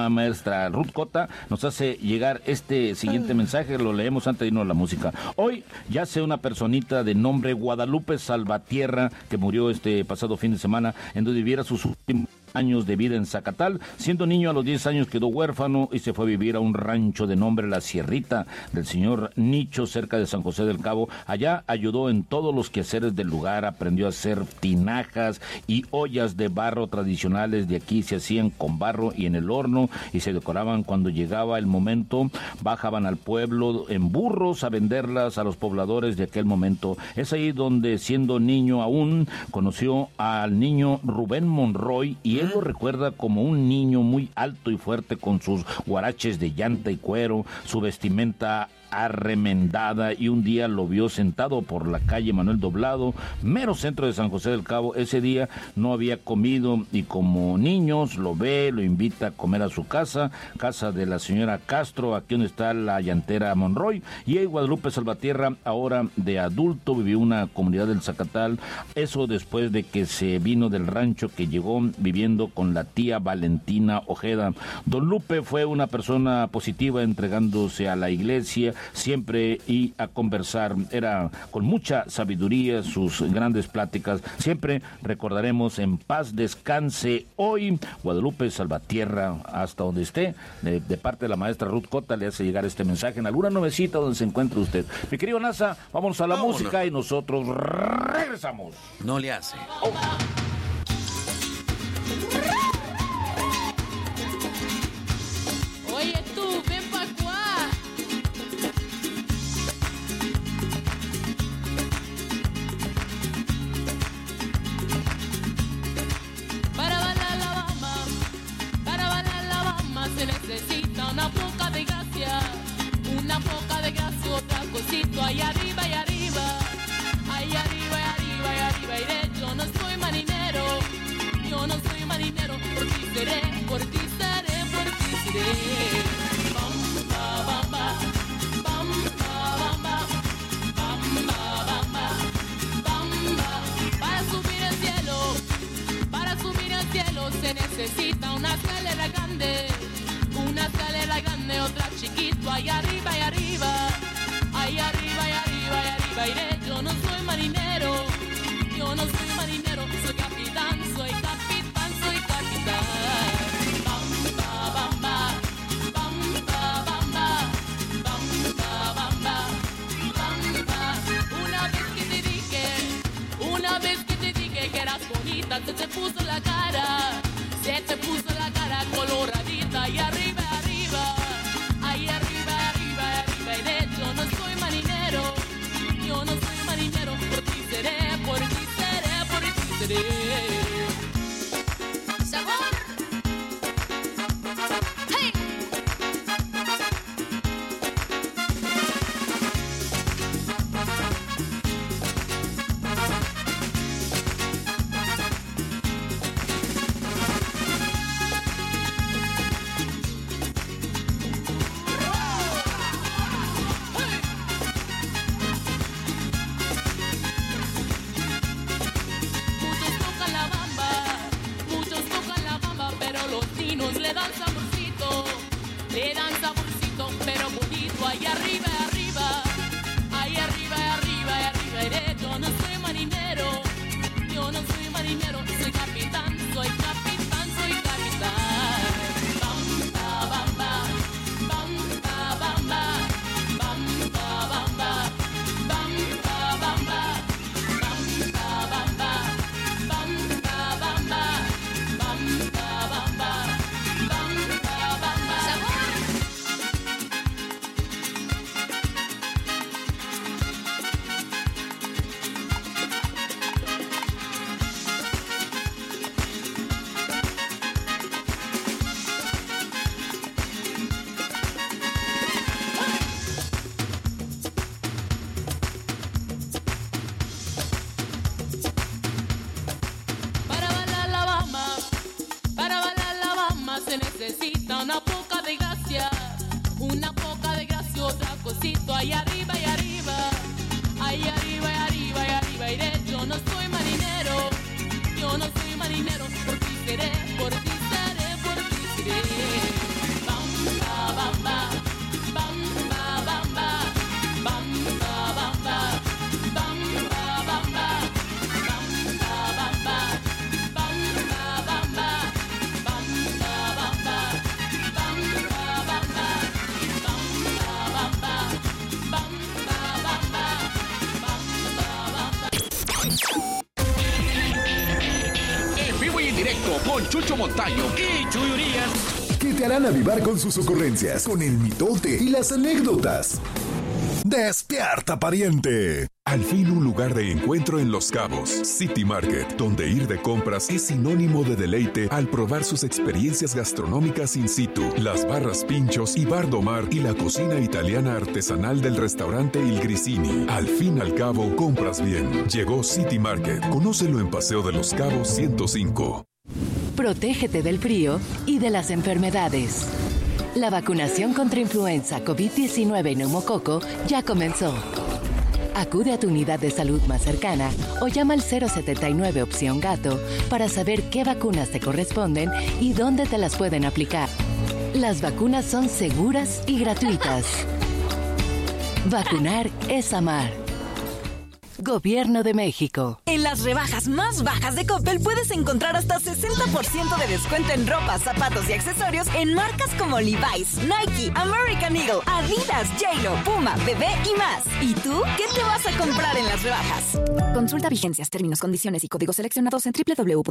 [SPEAKER 8] Cota nos hace llegar este siguiente mensaje. Lo leemos antes de irnos a la música. Hoy ya una personita de nombre Guadalupe Salvatierra, que murió este pasado fin de semana, en donde viviera sus últimos años de vida en Zacatal. Siendo niño, a los 10 años quedó huérfano y se fue a vivir a un rancho de nombre La Sierrita del señor Nicho, cerca de San José del Cabo. Allá ayudó en todos los quehaceres del lugar, aprendió a hacer tinajas y ollas de barro tradicionales. De aquí se hacían con barro y en el horno, y se decoraban cuando llegaba el momento. Bajaban al pueblo en burros a venderlas a los pobladores de aquel momento. Es ahí donde, siendo niño aún, conoció al niño Rubén Monroy, y él lo recuerda como un niño muy alto y fuerte, con sus guaraches de llanta y cuero, su vestimenta arremendada, y un día lo vio sentado por la calle Manuel Doblado, mero centro de San José del Cabo. Ese día no había comido, y como niños lo ve, lo invita a comer a su casa de la señora Castro, aquí donde está la llantera Monroy. Y Guadalupe Salvatierra, ahora de adulto, vivió una comunidad del Zacatal, eso después de que se vino del rancho que llegó viviendo con la tía Valentina Ojeda. Don Lupe fue una persona positiva, entregándose a la iglesia siempre y a conversar. Era con mucha sabiduría sus grandes pláticas. Siempre recordaremos. En paz descanse hoy Guadalupe Salvatierra, hasta donde esté. De parte de la maestra Ruth Cota le hace llegar este mensaje en alguna nubecita donde se encuentre usted. Mi querido Nasa, vámonos a la música y nosotros regresamos.
[SPEAKER 6] No le hace.
[SPEAKER 3] Oye tú, ven pa' acá. Para bailar la bamba se necesita una poca de gracia, otra cosita, ahí arriba, ahí arriba, ahí arriba, ahí arriba, ahí arriba, iré. Yo no soy marinero, por ti seré, por ti seré, por ti seré. Bamba, bamba, bamba, bamba, bamba, bamba, bamba. Para subir al cielo se necesita una escalera grande, otra chiquito, ahí arriba, ahí arriba, ahí arriba, ahí arriba, ahí arriba, iré. Yo no soy marinero, soy capitán, soy capitán, soy capitán. Bamba, bamba, bamba, bamba, bamba, bamba, bamba. Una vez que te dije que eras bonita, nota se te puso la cara coloradita y arriba, arriba, ahí arriba, arriba, arriba. Y de hecho no soy marinero, yo no soy marinero, por ti seré, por ti seré, por ti seré. ¡Sabor! ¡Hey! Le dan saborcito, pero bonito. Ahí arriba, arriba, ahí arriba, arriba, arriba. Y yo no soy marinero, yo no soy marinero, soy capitán, soy capitán, soy capitán. Bamba, bamba, bamba, bamba, bamba, bamba, bamba, bamba, bamba, bamba, bamba, bamba, bamba, bamba. Se necesita una poca de gracia, otra cosita. Ahí arriba y arriba, ahí arriba y arriba y arriba. Y de yo no soy marinero, yo no soy marinero, por ti seré, por ti seré, por ti seré. Bamba, bamba, bamba, bamba, bamba, bamba, bamba, bamba, bamba, bamba, bamba, bamba.
[SPEAKER 10] En vivo y en directo con Chucho Montaño y Chuy Urias,
[SPEAKER 7] que te harán avivar con sus ocurrencias, con el mitote y las anécdotas. ¡Despierta, pariente!
[SPEAKER 2] Al fin un lugar de encuentro en Los Cabos, City Market, donde ir de compras es sinónimo de deleite al probar sus experiencias gastronómicas in situ, las barras Pinchos y Bar Domar y la cocina italiana artesanal del restaurante Il Grisini. Al fin al cabo, compras bien. Llegó City Market. Conócelo en Paseo de Los Cabos 105.
[SPEAKER 19] Protégete del frío y de las enfermedades. La vacunación contra influenza, COVID-19 y neumococo ya comenzó. Acude a tu unidad de salud más cercana o llama al 079 opción gato para saber qué vacunas te corresponden y dónde te las pueden aplicar. Las vacunas son seguras y gratuitas. Vacunar es amar. Gobierno de México.
[SPEAKER 21] En las rebajas más bajas de Coppel puedes encontrar hasta 60% de descuento en ropa, zapatos y accesorios en marcas como Levi's, Nike, American Eagle, Adidas, J.Lo, Puma, Bebé y más. ¿Y tú qué te vas a comprar en las rebajas?
[SPEAKER 22] Consulta vigencias, términos, condiciones y códigos seleccionados en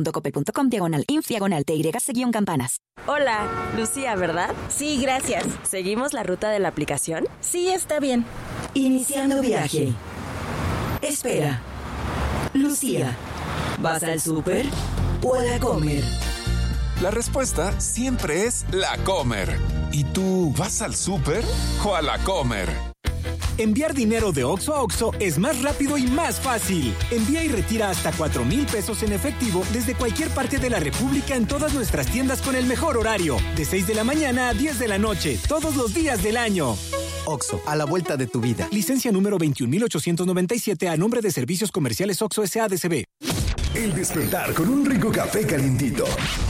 [SPEAKER 22] www.coppel.com/inf/TY-campanas.
[SPEAKER 23] Hola, Lucía, ¿verdad?
[SPEAKER 21] Sí, gracias.
[SPEAKER 23] ¿Seguimos la ruta de la aplicación?
[SPEAKER 21] Sí, está bien.
[SPEAKER 22] Iniciando viaje. Espera. Lucía, ¿vas al súper o a la Comer?
[SPEAKER 24] La respuesta siempre es la Comer. ¿Y tú vas al súper o a la Comer?
[SPEAKER 18] Enviar dinero de Oxxo a Oxxo es más rápido y más fácil. Envía y retira hasta 4,000 pesos en efectivo desde cualquier parte de la República en todas nuestras tiendas con el mejor horario. De 6 de la mañana a 10 de la noche, todos los días del año.
[SPEAKER 25] Oxxo, a la vuelta de tu vida.
[SPEAKER 18] Licencia número 21.897 a nombre de Servicios Comerciales Oxxo S.A.D.C.B.
[SPEAKER 7] El despertar con un rico café calientito.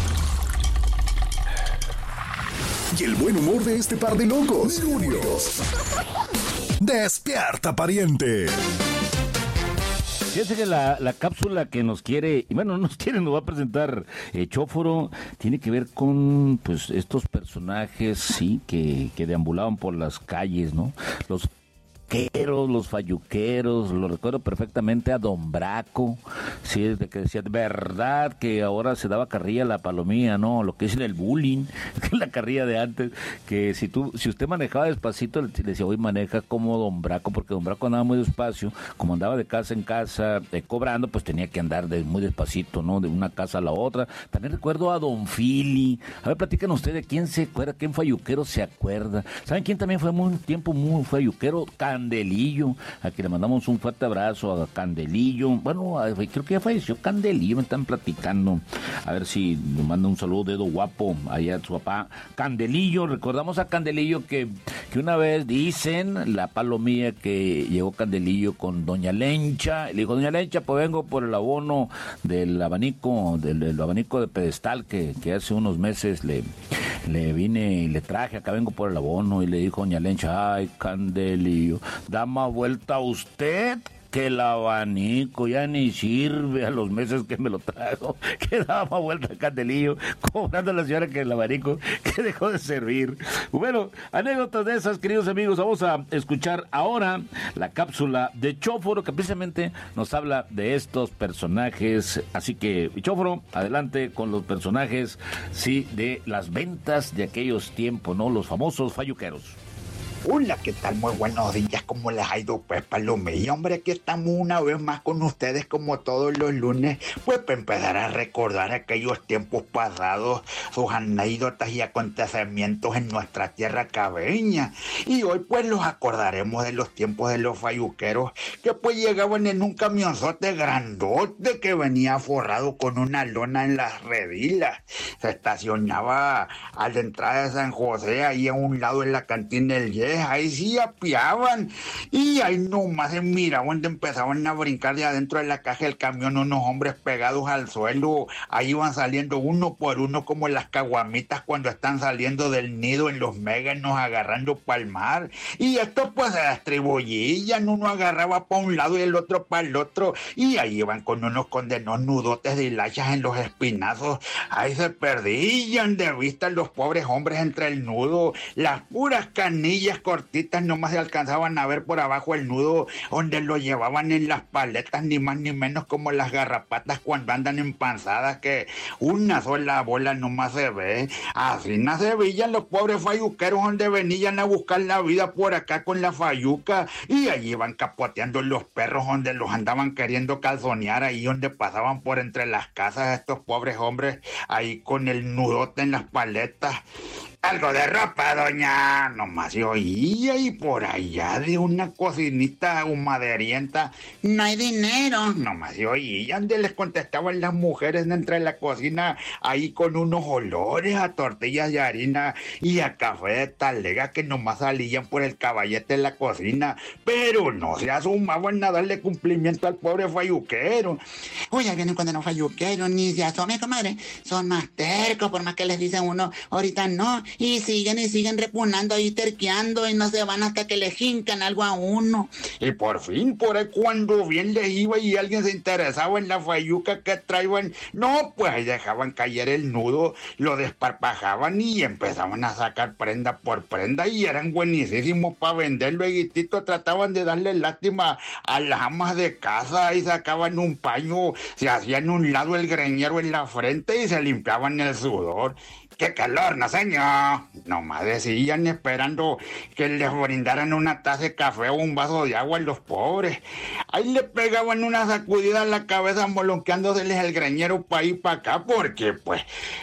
[SPEAKER 7] Y el buen humor de este par de locos. Lunios. ¡Despierta, pariente!
[SPEAKER 8] Fíjense que la cápsula que nos quiere, y bueno, nos va a presentar Chóforo, tiene que ver con pues estos personajes, sí, que deambulaban por las calles, ¿no? Los los falluqueros, lo recuerdo perfectamente a Don Braco, sí, de que decía, verdad que ahora se daba carrilla a la palomía, ¿no? Lo que es el bullying, la carrilla de antes, que si usted manejaba despacito, le decía, hoy maneja como Don Braco, porque Don Braco andaba muy despacio, como andaba de casa en casa cobrando, pues tenía que andar muy despacito, ¿no? De una casa a la otra. También recuerdo a Don Fili. A ver, platican ustedes, ¿quién se acuerda? ¿Quién falluquero se acuerda? ¿Saben quién también fue muy falluquero? Candelillo, a quien le mandamos un fuerte abrazo a Candelillo. Bueno, creo que ya falleció Candelillo, me están platicando. A ver si nos manda un saludo, dedo guapo, allá a su papá. Candelillo, recordamos a Candelillo que una vez dicen, la palomía, que llegó Candelillo con Doña Lencha. Le dijo, Doña Lencha, pues vengo por el abono del abanico, del abanico de pedestal que hace unos meses le vine y le traje, acá vengo por el abono. Y le dijo Doña Lencha, ay, Candelillo, da más vuelta a usted que el abanico ya ni sirve a los meses que me lo trajo, que daba más vuelta a Candelillo, cobrando a la señora que el abanico que dejó de servir. Bueno, anécdotas de esas, queridos amigos. Vamos a escuchar ahora la cápsula de Chóforo, que precisamente nos habla de estos personajes. Así que, Chóforo, adelante con los personajes, sí, de las ventas de aquellos tiempos, ¿no? Los famosos falluqueros.
[SPEAKER 1] Hola, ¿qué tal? Muy buenos días, ¿cómo les ha ido? Pues Palomilla, hombre, aquí estamos una vez más con ustedes como todos los lunes, pues para empezar a recordar aquellos tiempos pasados, sus anécdotas y acontecimientos en nuestra tierra cabeña. Y hoy pues los acordaremos de los tiempos de los falluqueros, que pues llegaban en un camionzote grandote que venía forrado con una lona en las redilas. Se estacionaba a la entrada de San José, ahí a un lado en la cantina del Yes. Ahí sí apiaban y ahí nomás se miraban, empezaban a brincar de adentro de la caja del camión unos hombres pegados al suelo. Ahí iban saliendo uno por uno como las caguamitas cuando están saliendo del nido en los méganos agarrando palmar. Y esto pues se distribuían, uno agarraba para un lado y el otro para el otro. Y ahí iban con unos condenos nudotes de hilachas en los espinazos. Ahí se perdían de vista los pobres hombres entre el nudo. Las puras canillas cortitas nomás se alcanzaban a ver por abajo el nudo donde lo llevaban en las paletas, ni más ni menos como las garrapatas cuando andan empanzadas, que una sola bola nomás se ve. Así se veían los pobres falluqueros donde venían a buscar la vida por acá con la falluca, y allí iban capoteando los perros donde los andaban queriendo calzonear, ahí donde pasaban por entre las casas estos pobres hombres ahí con el nudote en las paletas. Algo de ropa, doña, nomás se oía, y por allá de una cocinita humaderienta, no hay dinero, nomás se oía, donde les contestaban las mujeres de entre la cocina, ahí con unos olores a tortillas de harina y a café de talega que nomás salían por el caballete de la cocina, pero no se asumaban a darle cumplimiento al pobre falluquero.
[SPEAKER 11] Oye, vienen cuando no falluqueros, ni se asome, comadre, son más tercos, por más que les dicen uno, ahorita no. Y siguen repugnando ahí, terqueando, y no se van hasta que le jincan algo a uno.
[SPEAKER 1] Y por fin, por ahí cuando bien les iba y alguien se interesaba en la falluca que traían, no, pues ahí dejaban caer el nudo, lo desparpajaban y empezaban a sacar prenda por prenda, y eran buenísimos para vender. Luego trataban de darle lástima a las amas de casa, y sacaban un paño, se hacían un lado el greñero en la frente y se limpiaban el sudor. ¡Qué calor, no señor! Nomás decían esperando que les brindaran una taza de café o un vaso de agua a los pobres. Ahí le pegaban una sacudida a la cabeza molonqueándoseles el greñero para ahí para acá, porque pues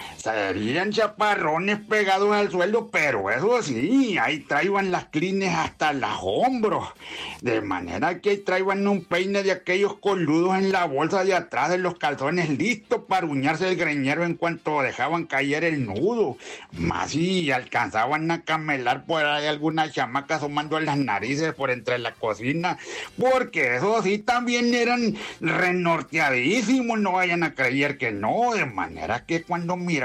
[SPEAKER 1] serían chaparrones pegados al suelo, pero eso sí, ahí traían las crines hasta los hombros, de manera que ahí traían un peine de aquellos coludos en la bolsa de atrás de los calzones, listo para uñarse el greñero en cuanto dejaban caer el nudo. Más si alcanzaban a camelar por ahí alguna chamaca asomando las narices por entre la cocina, porque eso sí también eran renorteadísimos, no vayan a creer que no, de manera que cuando miraban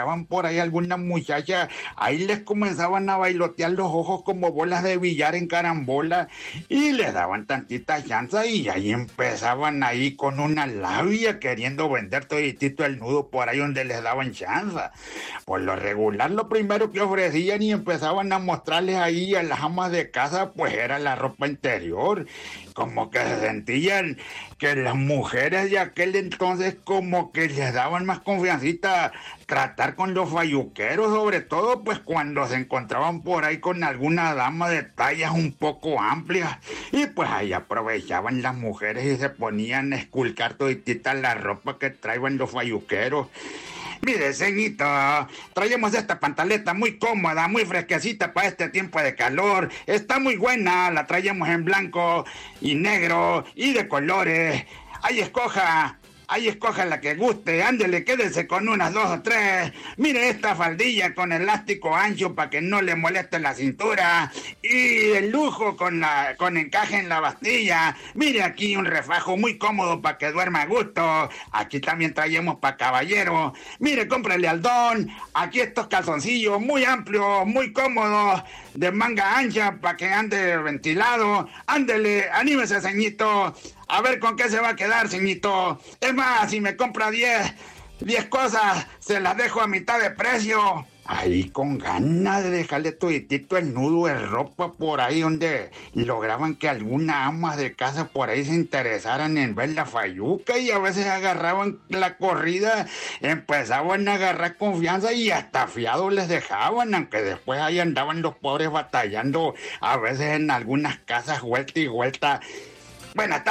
[SPEAKER 1] encontraban por ahí alguna muchacha, ahí les comenzaban a bailotear los ojos como bolas de billar en carambola y les daban tantita chanza y ahí empezaban ahí con una labia queriendo vender toditito el nudo por ahí donde les daban chanza. Por lo regular, lo primero que ofrecían y empezaban a mostrarles ahí a las amas de casa, pues era la ropa interior. Como que se sentían que las mujeres de aquel entonces como que les daban más confiancita tratar con los falluqueros, sobre todo pues cuando se encontraban por ahí con alguna dama de tallas un poco amplias y pues ahí aprovechaban las mujeres y se ponían a esculcar toditita la ropa que traían los falluqueros. Mire, ceñito, traemos esta pantaleta muy cómoda, muy fresquecita para este tiempo de calor. Está muy buena, la traemos en blanco y negro y de colores. Ahí escoja la que guste, ándele, quédese con unas 2 o 3. Mire esta faldilla con elástico ancho para que no le moleste la cintura. Y el lujo con encaje en la bastilla. Mire aquí un refajo muy cómodo para que duerma a gusto. Aquí también traemos para caballero. Mire, cómprale al don. Aquí estos calzoncillos muy amplios, muy cómodos, de manga ancha para que ande ventilado. Ándele, anímese, ceñito. A ver con qué se va a quedar, ceñito. Es más, si me compra 10 cosas, se las dejo a mitad de precio. Ahí con ganas de dejarle toditito el nudo de ropa por ahí donde lograban que alguna ama de casa por ahí se interesaran en ver la falluca y a veces agarraban la corrida, empezaban a agarrar confianza y hasta fiados les dejaban, aunque después ahí andaban los pobres batallando a veces en algunas casas vuelta y vuelta. Buenas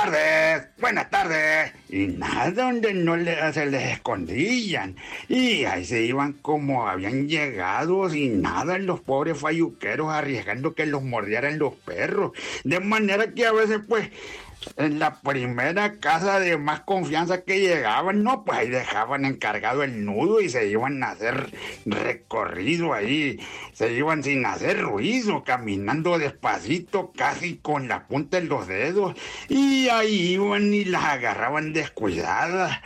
[SPEAKER 1] tardes, y nada donde se les escondían, y ahí se iban como habían llegado, sin nada, los pobres falluqueros arriesgando que los mordieran los perros, de manera que a veces pues en la primera casa de más confianza que llegaban, no, pues ahí dejaban encargado el nudo y se iban a hacer recorrido ahí, se iban sin hacer ruido, caminando despacito, casi con la punta de los dedos, y ahí iban y las agarraban descuidadas.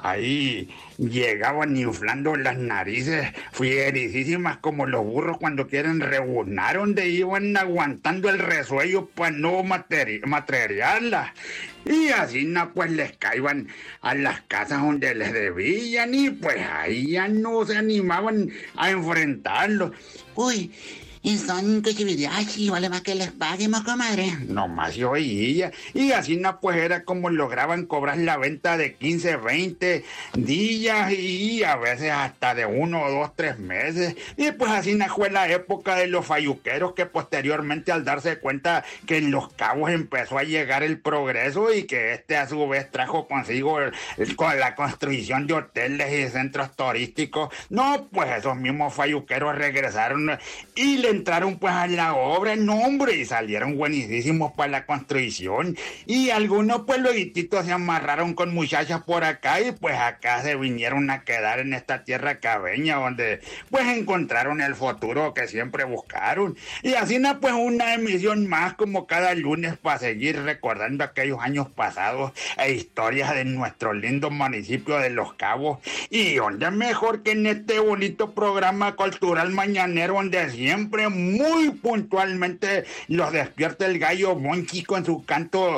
[SPEAKER 1] Ahí llegaban inflando las narices fiericísimas como los burros cuando quieren rebuznar, donde iban aguantando el resuello para no materiarlas. Y así pues les caían a las casas donde les debían y pues ahí ya no se animaban a enfrentarlos.
[SPEAKER 11] Uy, y son cuchividiachi, vale más que les paguemos, comadre.
[SPEAKER 1] Nomás yo oía. Y así pues era como lograban cobrar la venta de 15, 20 días y a veces hasta de 1, 2, 3 meses. Y pues así fue la época de los falluqueros, que posteriormente al darse cuenta que en Los Cabos empezó a llegar el progreso y que a su vez trajo consigo con la construcción de hoteles y centros turísticos, no, pues esos mismos falluqueros regresaron y le entraron pues a la obra, no hombre, y salieron buenísimos para la construcción, y algunos pues luego se amarraron con muchachas por acá y pues acá se vinieron a quedar en esta tierra cabeña donde pues encontraron el futuro que siempre buscaron. Y así pues una emisión más como cada lunes para seguir recordando aquellos años pasados e historias de nuestro lindo municipio de Los Cabos, y donde mejor que en este bonito programa cultural mañanero donde siempre muy puntualmente los despierta el gallo Monchi con su canto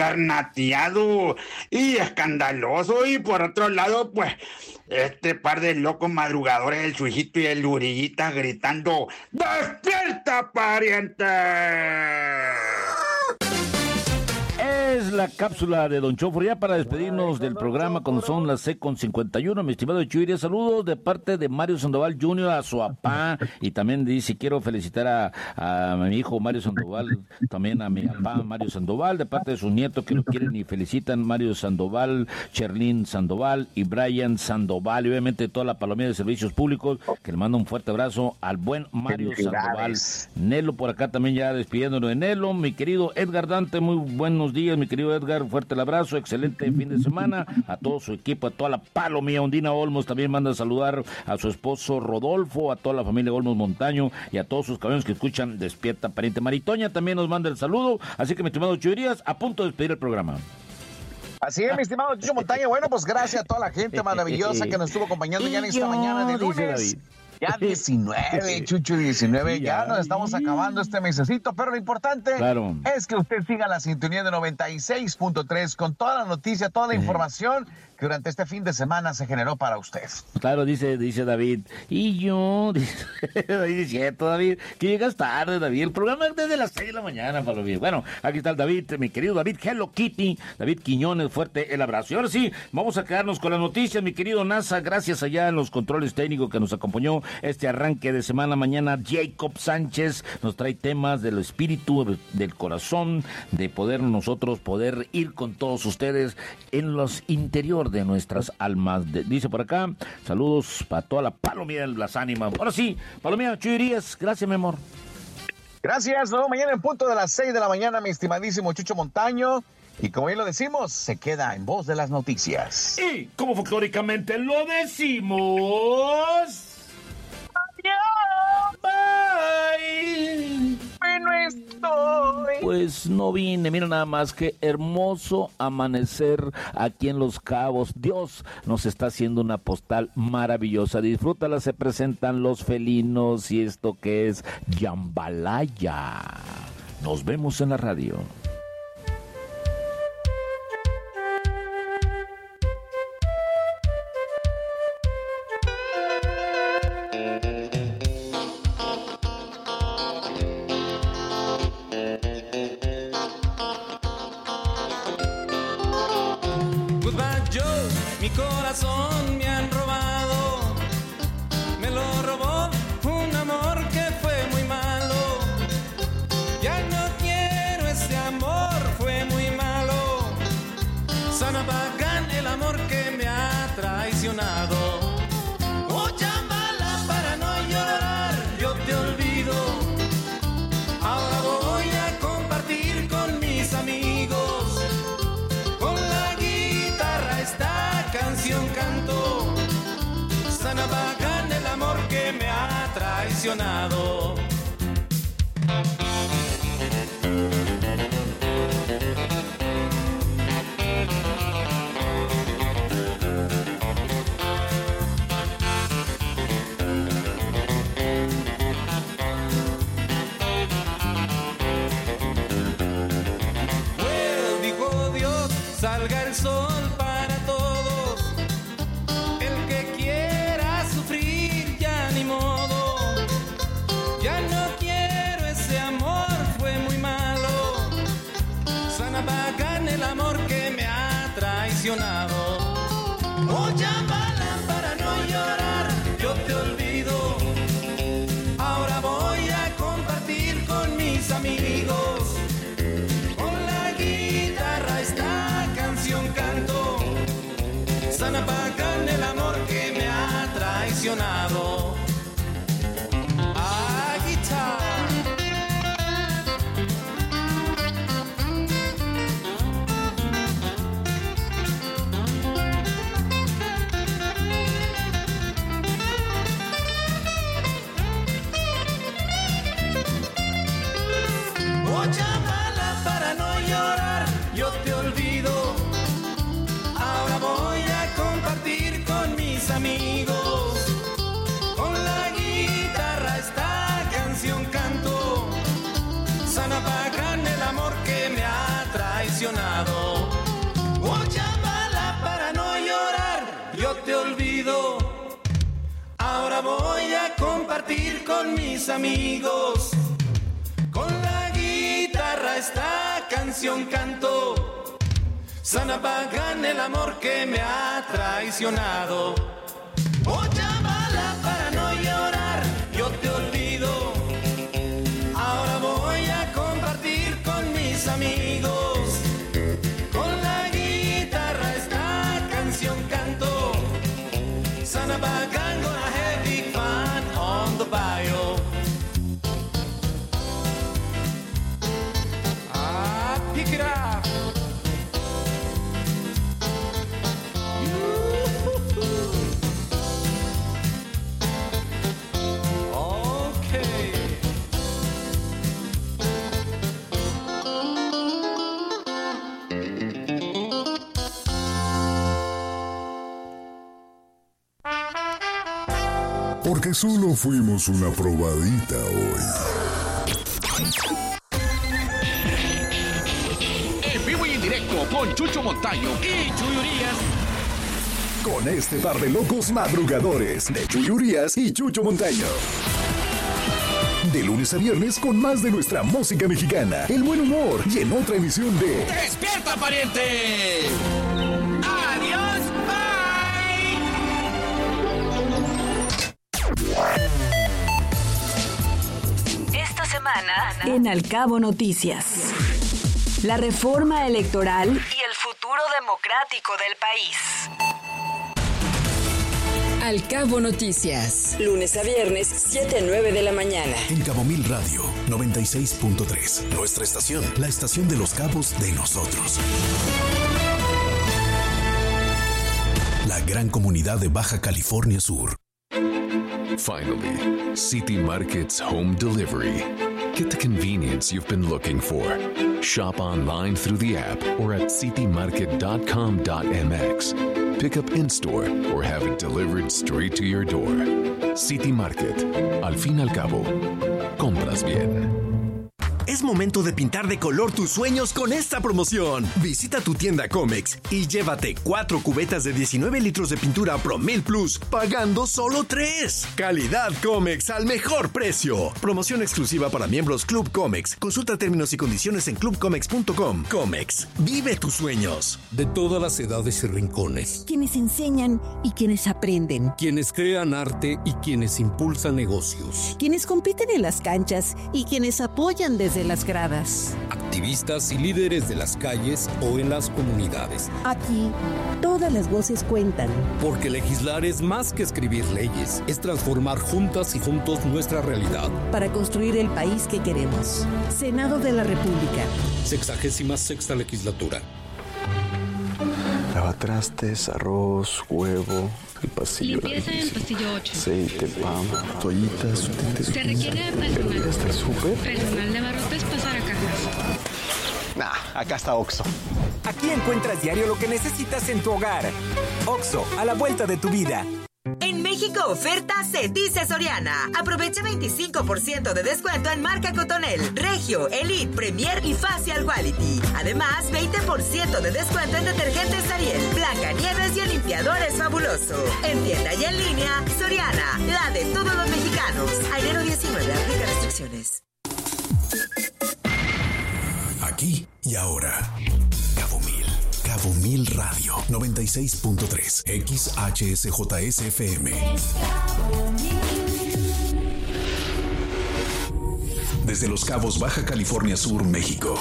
[SPEAKER 1] garnateado y escandaloso, y por otro lado pues este par de locos madrugadores, el Suijito y el Urillita, gritando ¡despierta, pariente!
[SPEAKER 8] Es la cápsula de Don Chofro, ya para despedirnos del programa cuando son las 6:51. Mi estimado Chuiria, saludos de parte de Mario Sandoval Jr. a su papá, y también dice, quiero felicitar a mi hijo Mario Sandoval, también a mi papá Mario Sandoval, de parte de sus nietos que lo quieren y felicitan, Mario Sandoval, Cherlín Sandoval y Brian Sandoval, y obviamente toda la palomilla de servicios públicos, que le mando un fuerte abrazo al buen Mario Sandoval. Nelo por acá también ya despidiéndonos de Nelo, mi querido Edgar Dante, muy buenos días, mi querido Edgar, fuerte el abrazo, excelente fin de semana, a todo su equipo, a toda la palomía. Ondina Olmos también manda a saludar a su esposo Rodolfo, a toda la familia Olmos Montaño y a todos sus caballeros que escuchan Despierta Pariente. Maritoña también nos manda el saludo, así que mi estimado Chuirías, a punto de despedir el programa.
[SPEAKER 12] Así es, mi estimado Chucho Montaño. Bueno, pues gracias a toda la gente maravillosa que nos estuvo acompañando ya en esta mañana de lunes. Ya 19, Chucho, 19, ya nos estamos acabando este mesecito, pero lo importante es que usted siga la sintonía de 96.3 con toda la noticia, toda la información que durante este fin de semana se generó para usted.
[SPEAKER 8] Claro, dice David. Y yo, dice cierto, David, que llegas tarde, David. El programa es desde las 6 de la mañana, para lo bien. Bueno, aquí está el David, mi querido David Hello Kitty, David Quiñones, fuerte el abrazo. Y ahora sí, vamos a quedarnos con las noticias, mi querido NASA. Gracias allá en los controles técnicos que nos acompañó este arranque de semana. Mañana Jacob Sánchez nos trae temas del espíritu, del corazón, de nosotros poder ir con todos ustedes en los interiores de nuestras almas. Dice por acá, saludos para toda la palomía de las ánimas. Ahora sí, palomía Chuyerías, gracias, mi amor.
[SPEAKER 12] Gracias, luego mañana en punto de las 6 de la mañana, mi estimadísimo Chucho Montaño. Y como bien lo decimos, se queda en voz de las noticias.
[SPEAKER 8] Y como folclóricamente lo decimos... Bye.
[SPEAKER 12] Bueno, estoy.
[SPEAKER 8] Pues no vine, mira nada más que hermoso amanecer aquí en Los Cabos. Dios nos está haciendo una postal maravillosa. Disfrútala, se presentan los felinos y esto que es Jambalaya. Nos vemos en la radio.
[SPEAKER 13] Mi corazón me han robado, me lo robó un amor que fue muy malo. Ya no quiero ese amor, fue muy malo. Sana bacán el amor que me ha traicionado. Oh, Chambala, para no llorar, yo te olvido. Ahora voy a compartir con mis amigos. Con la guitarra esta canción canto, sana bacán el amor que me ha traicionado. Well, dijo Dios, salga el sol para todos. El que quiera sufrir ya ni modo. Ya no quiero ese amor, fue muy malo. Sana bacán el amor que me ha traicionado. Oh, Chambala, para no llorar, yo te olvido. Ahora voy a compartir con mis amigos. Con la guitarra esta canción canto, sana bacán el amor que me ha traicionado. Ah, guitarra. Oh, Chambala, para no llorar, yo te olvido. Ahora voy a compartir con mis amigos. Con la guitarra esta canción canto, sana bacán el amor que me ha traicionado. Oh, Chambala, para no llorar, yo te olvido. Ahora voy a compartir con mis amigos. Con la guitarra esta canción canto, sana bacán el amor que me ha traicionado. Oh, Chambala, para no llorar, yo te olvido. Ahora voy a compartir con mis amigos. Con la guitarra esta canción canto, sana bacán, gonna have big fun on the bio. Pick it up.
[SPEAKER 7] porque solo fuimos una probadita hoy.
[SPEAKER 10] En vivo y en directo con Chucho Montaño y Chuy Urias.
[SPEAKER 7] Con este par de locos madrugadores de Chuy Urias y Chucho Montaño. De lunes a viernes con más de nuestra música mexicana, el buen humor y en otra emisión de
[SPEAKER 10] ¡Despierta, pariente! ¡Adiós,
[SPEAKER 21] bye! Esta semana en Al Cabo Noticias. La reforma electoral y el futuro democrático del país.
[SPEAKER 4] Al Cabo Noticias. Lunes a viernes, 7 a 9 de la mañana.
[SPEAKER 5] En Cabo Mil Radio, 96.3. Nuestra estación, la estación de los cabos de nosotros. La gran comunidad de Baja California Sur.
[SPEAKER 2] Finally, City Market's home delivery. Get the convenience you've been looking for. Shop online through the app or at citymarket.com.mx. Pick up in-store or have it delivered straight to your door. City Market. Al fin y al cabo, compras bien.
[SPEAKER 14] Es momento de pintar de color tus sueños con esta promoción. Visita tu tienda Comex y llévate 4 cubetas de 19 litros de pintura Promil Plus, pagando solo 3. Calidad Comex al mejor precio. Promoción exclusiva para miembros Club Comex. Consulta términos y condiciones en clubcomex.com. Comex, vive tus sueños.
[SPEAKER 15] De todas las edades y rincones.
[SPEAKER 16] Quienes enseñan y quienes aprenden.
[SPEAKER 15] Quienes crean arte y quienes impulsan negocios.
[SPEAKER 16] Quienes compiten en las canchas y quienes apoyan desde las gradas.
[SPEAKER 15] Activistas y líderes de las calles o en las comunidades.
[SPEAKER 16] Aquí, todas las voces cuentan.
[SPEAKER 15] Porque legislar es más que escribir leyes, es transformar juntas y juntos nuestra realidad.
[SPEAKER 16] Para construir el país que queremos. Senado de la República.
[SPEAKER 15] 66ª legislatura.
[SPEAKER 17] Lavatrastes, arroz, huevo, el pasillo.
[SPEAKER 26] Limpieza en el pasillo 8.
[SPEAKER 17] Aceite, pan, toallitas, utensilios.
[SPEAKER 26] Se requiere personal.
[SPEAKER 17] ¿Hasta el súper?
[SPEAKER 26] Personal de abarrotes pasar a cajas.
[SPEAKER 17] Acá está Oxxo.
[SPEAKER 18] Aquí encuentras diario lo que necesitas en tu hogar. Oxxo, a la vuelta de tu vida.
[SPEAKER 21] En México oferta se dice Soriana. Aprovecha 25% de descuento en marca Cotonel, Regio, Elite, Premier y Facial Quality. Además, 20% de descuento en detergentes Ariel, Blancanieves y en limpiadores Fabuloso. En tienda y en línea, Soriana, la de todos los mexicanos. A enero 19, aplica restricciones.
[SPEAKER 5] Aquí y ahora. Cabo Mil Radio 96.3 XHSJSFM. Desde Los Cabos, Baja California Sur, México.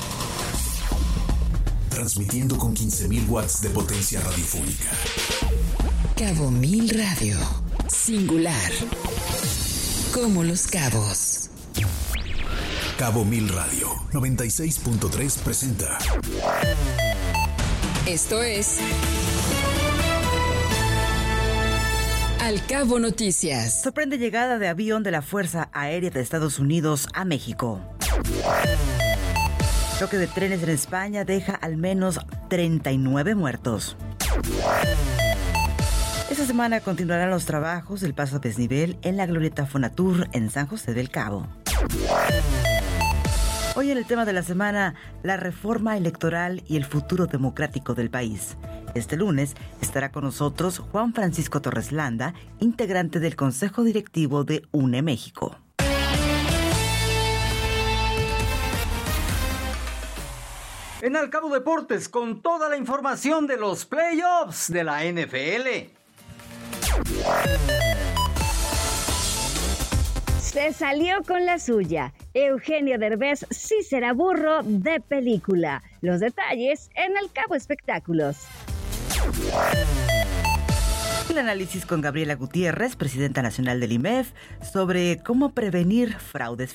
[SPEAKER 5] Transmitiendo con 15.000 watts de potencia radiofónica.
[SPEAKER 4] Cabo Mil Radio. Singular. Como Los Cabos.
[SPEAKER 5] Cabo Mil Radio 96.3 presenta.
[SPEAKER 4] Esto es Al Cabo Noticias.
[SPEAKER 27] Sorprende llegada de avión de la Fuerza Aérea de Estados Unidos a México. Choque de trenes en España deja al menos 39 muertos. Esta semana continuarán los trabajos del paso a desnivel en la glorieta Fonatur en San José del Cabo. Hoy en el tema de la semana, la reforma electoral y el futuro democrático del país. Este lunes estará con nosotros Juan Francisco Torres Landa, integrante del Consejo Directivo de UNE México.
[SPEAKER 28] En Al Cabo Deportes, con toda la información de los playoffs de la NFL.
[SPEAKER 29] Se salió con la suya. Eugenio Derbez sí será burro de película. Los detalles en Al Cabo Espectáculos.
[SPEAKER 27] El análisis con Gabriela Gutiérrez, presidenta nacional del IMEF, sobre cómo prevenir fraudes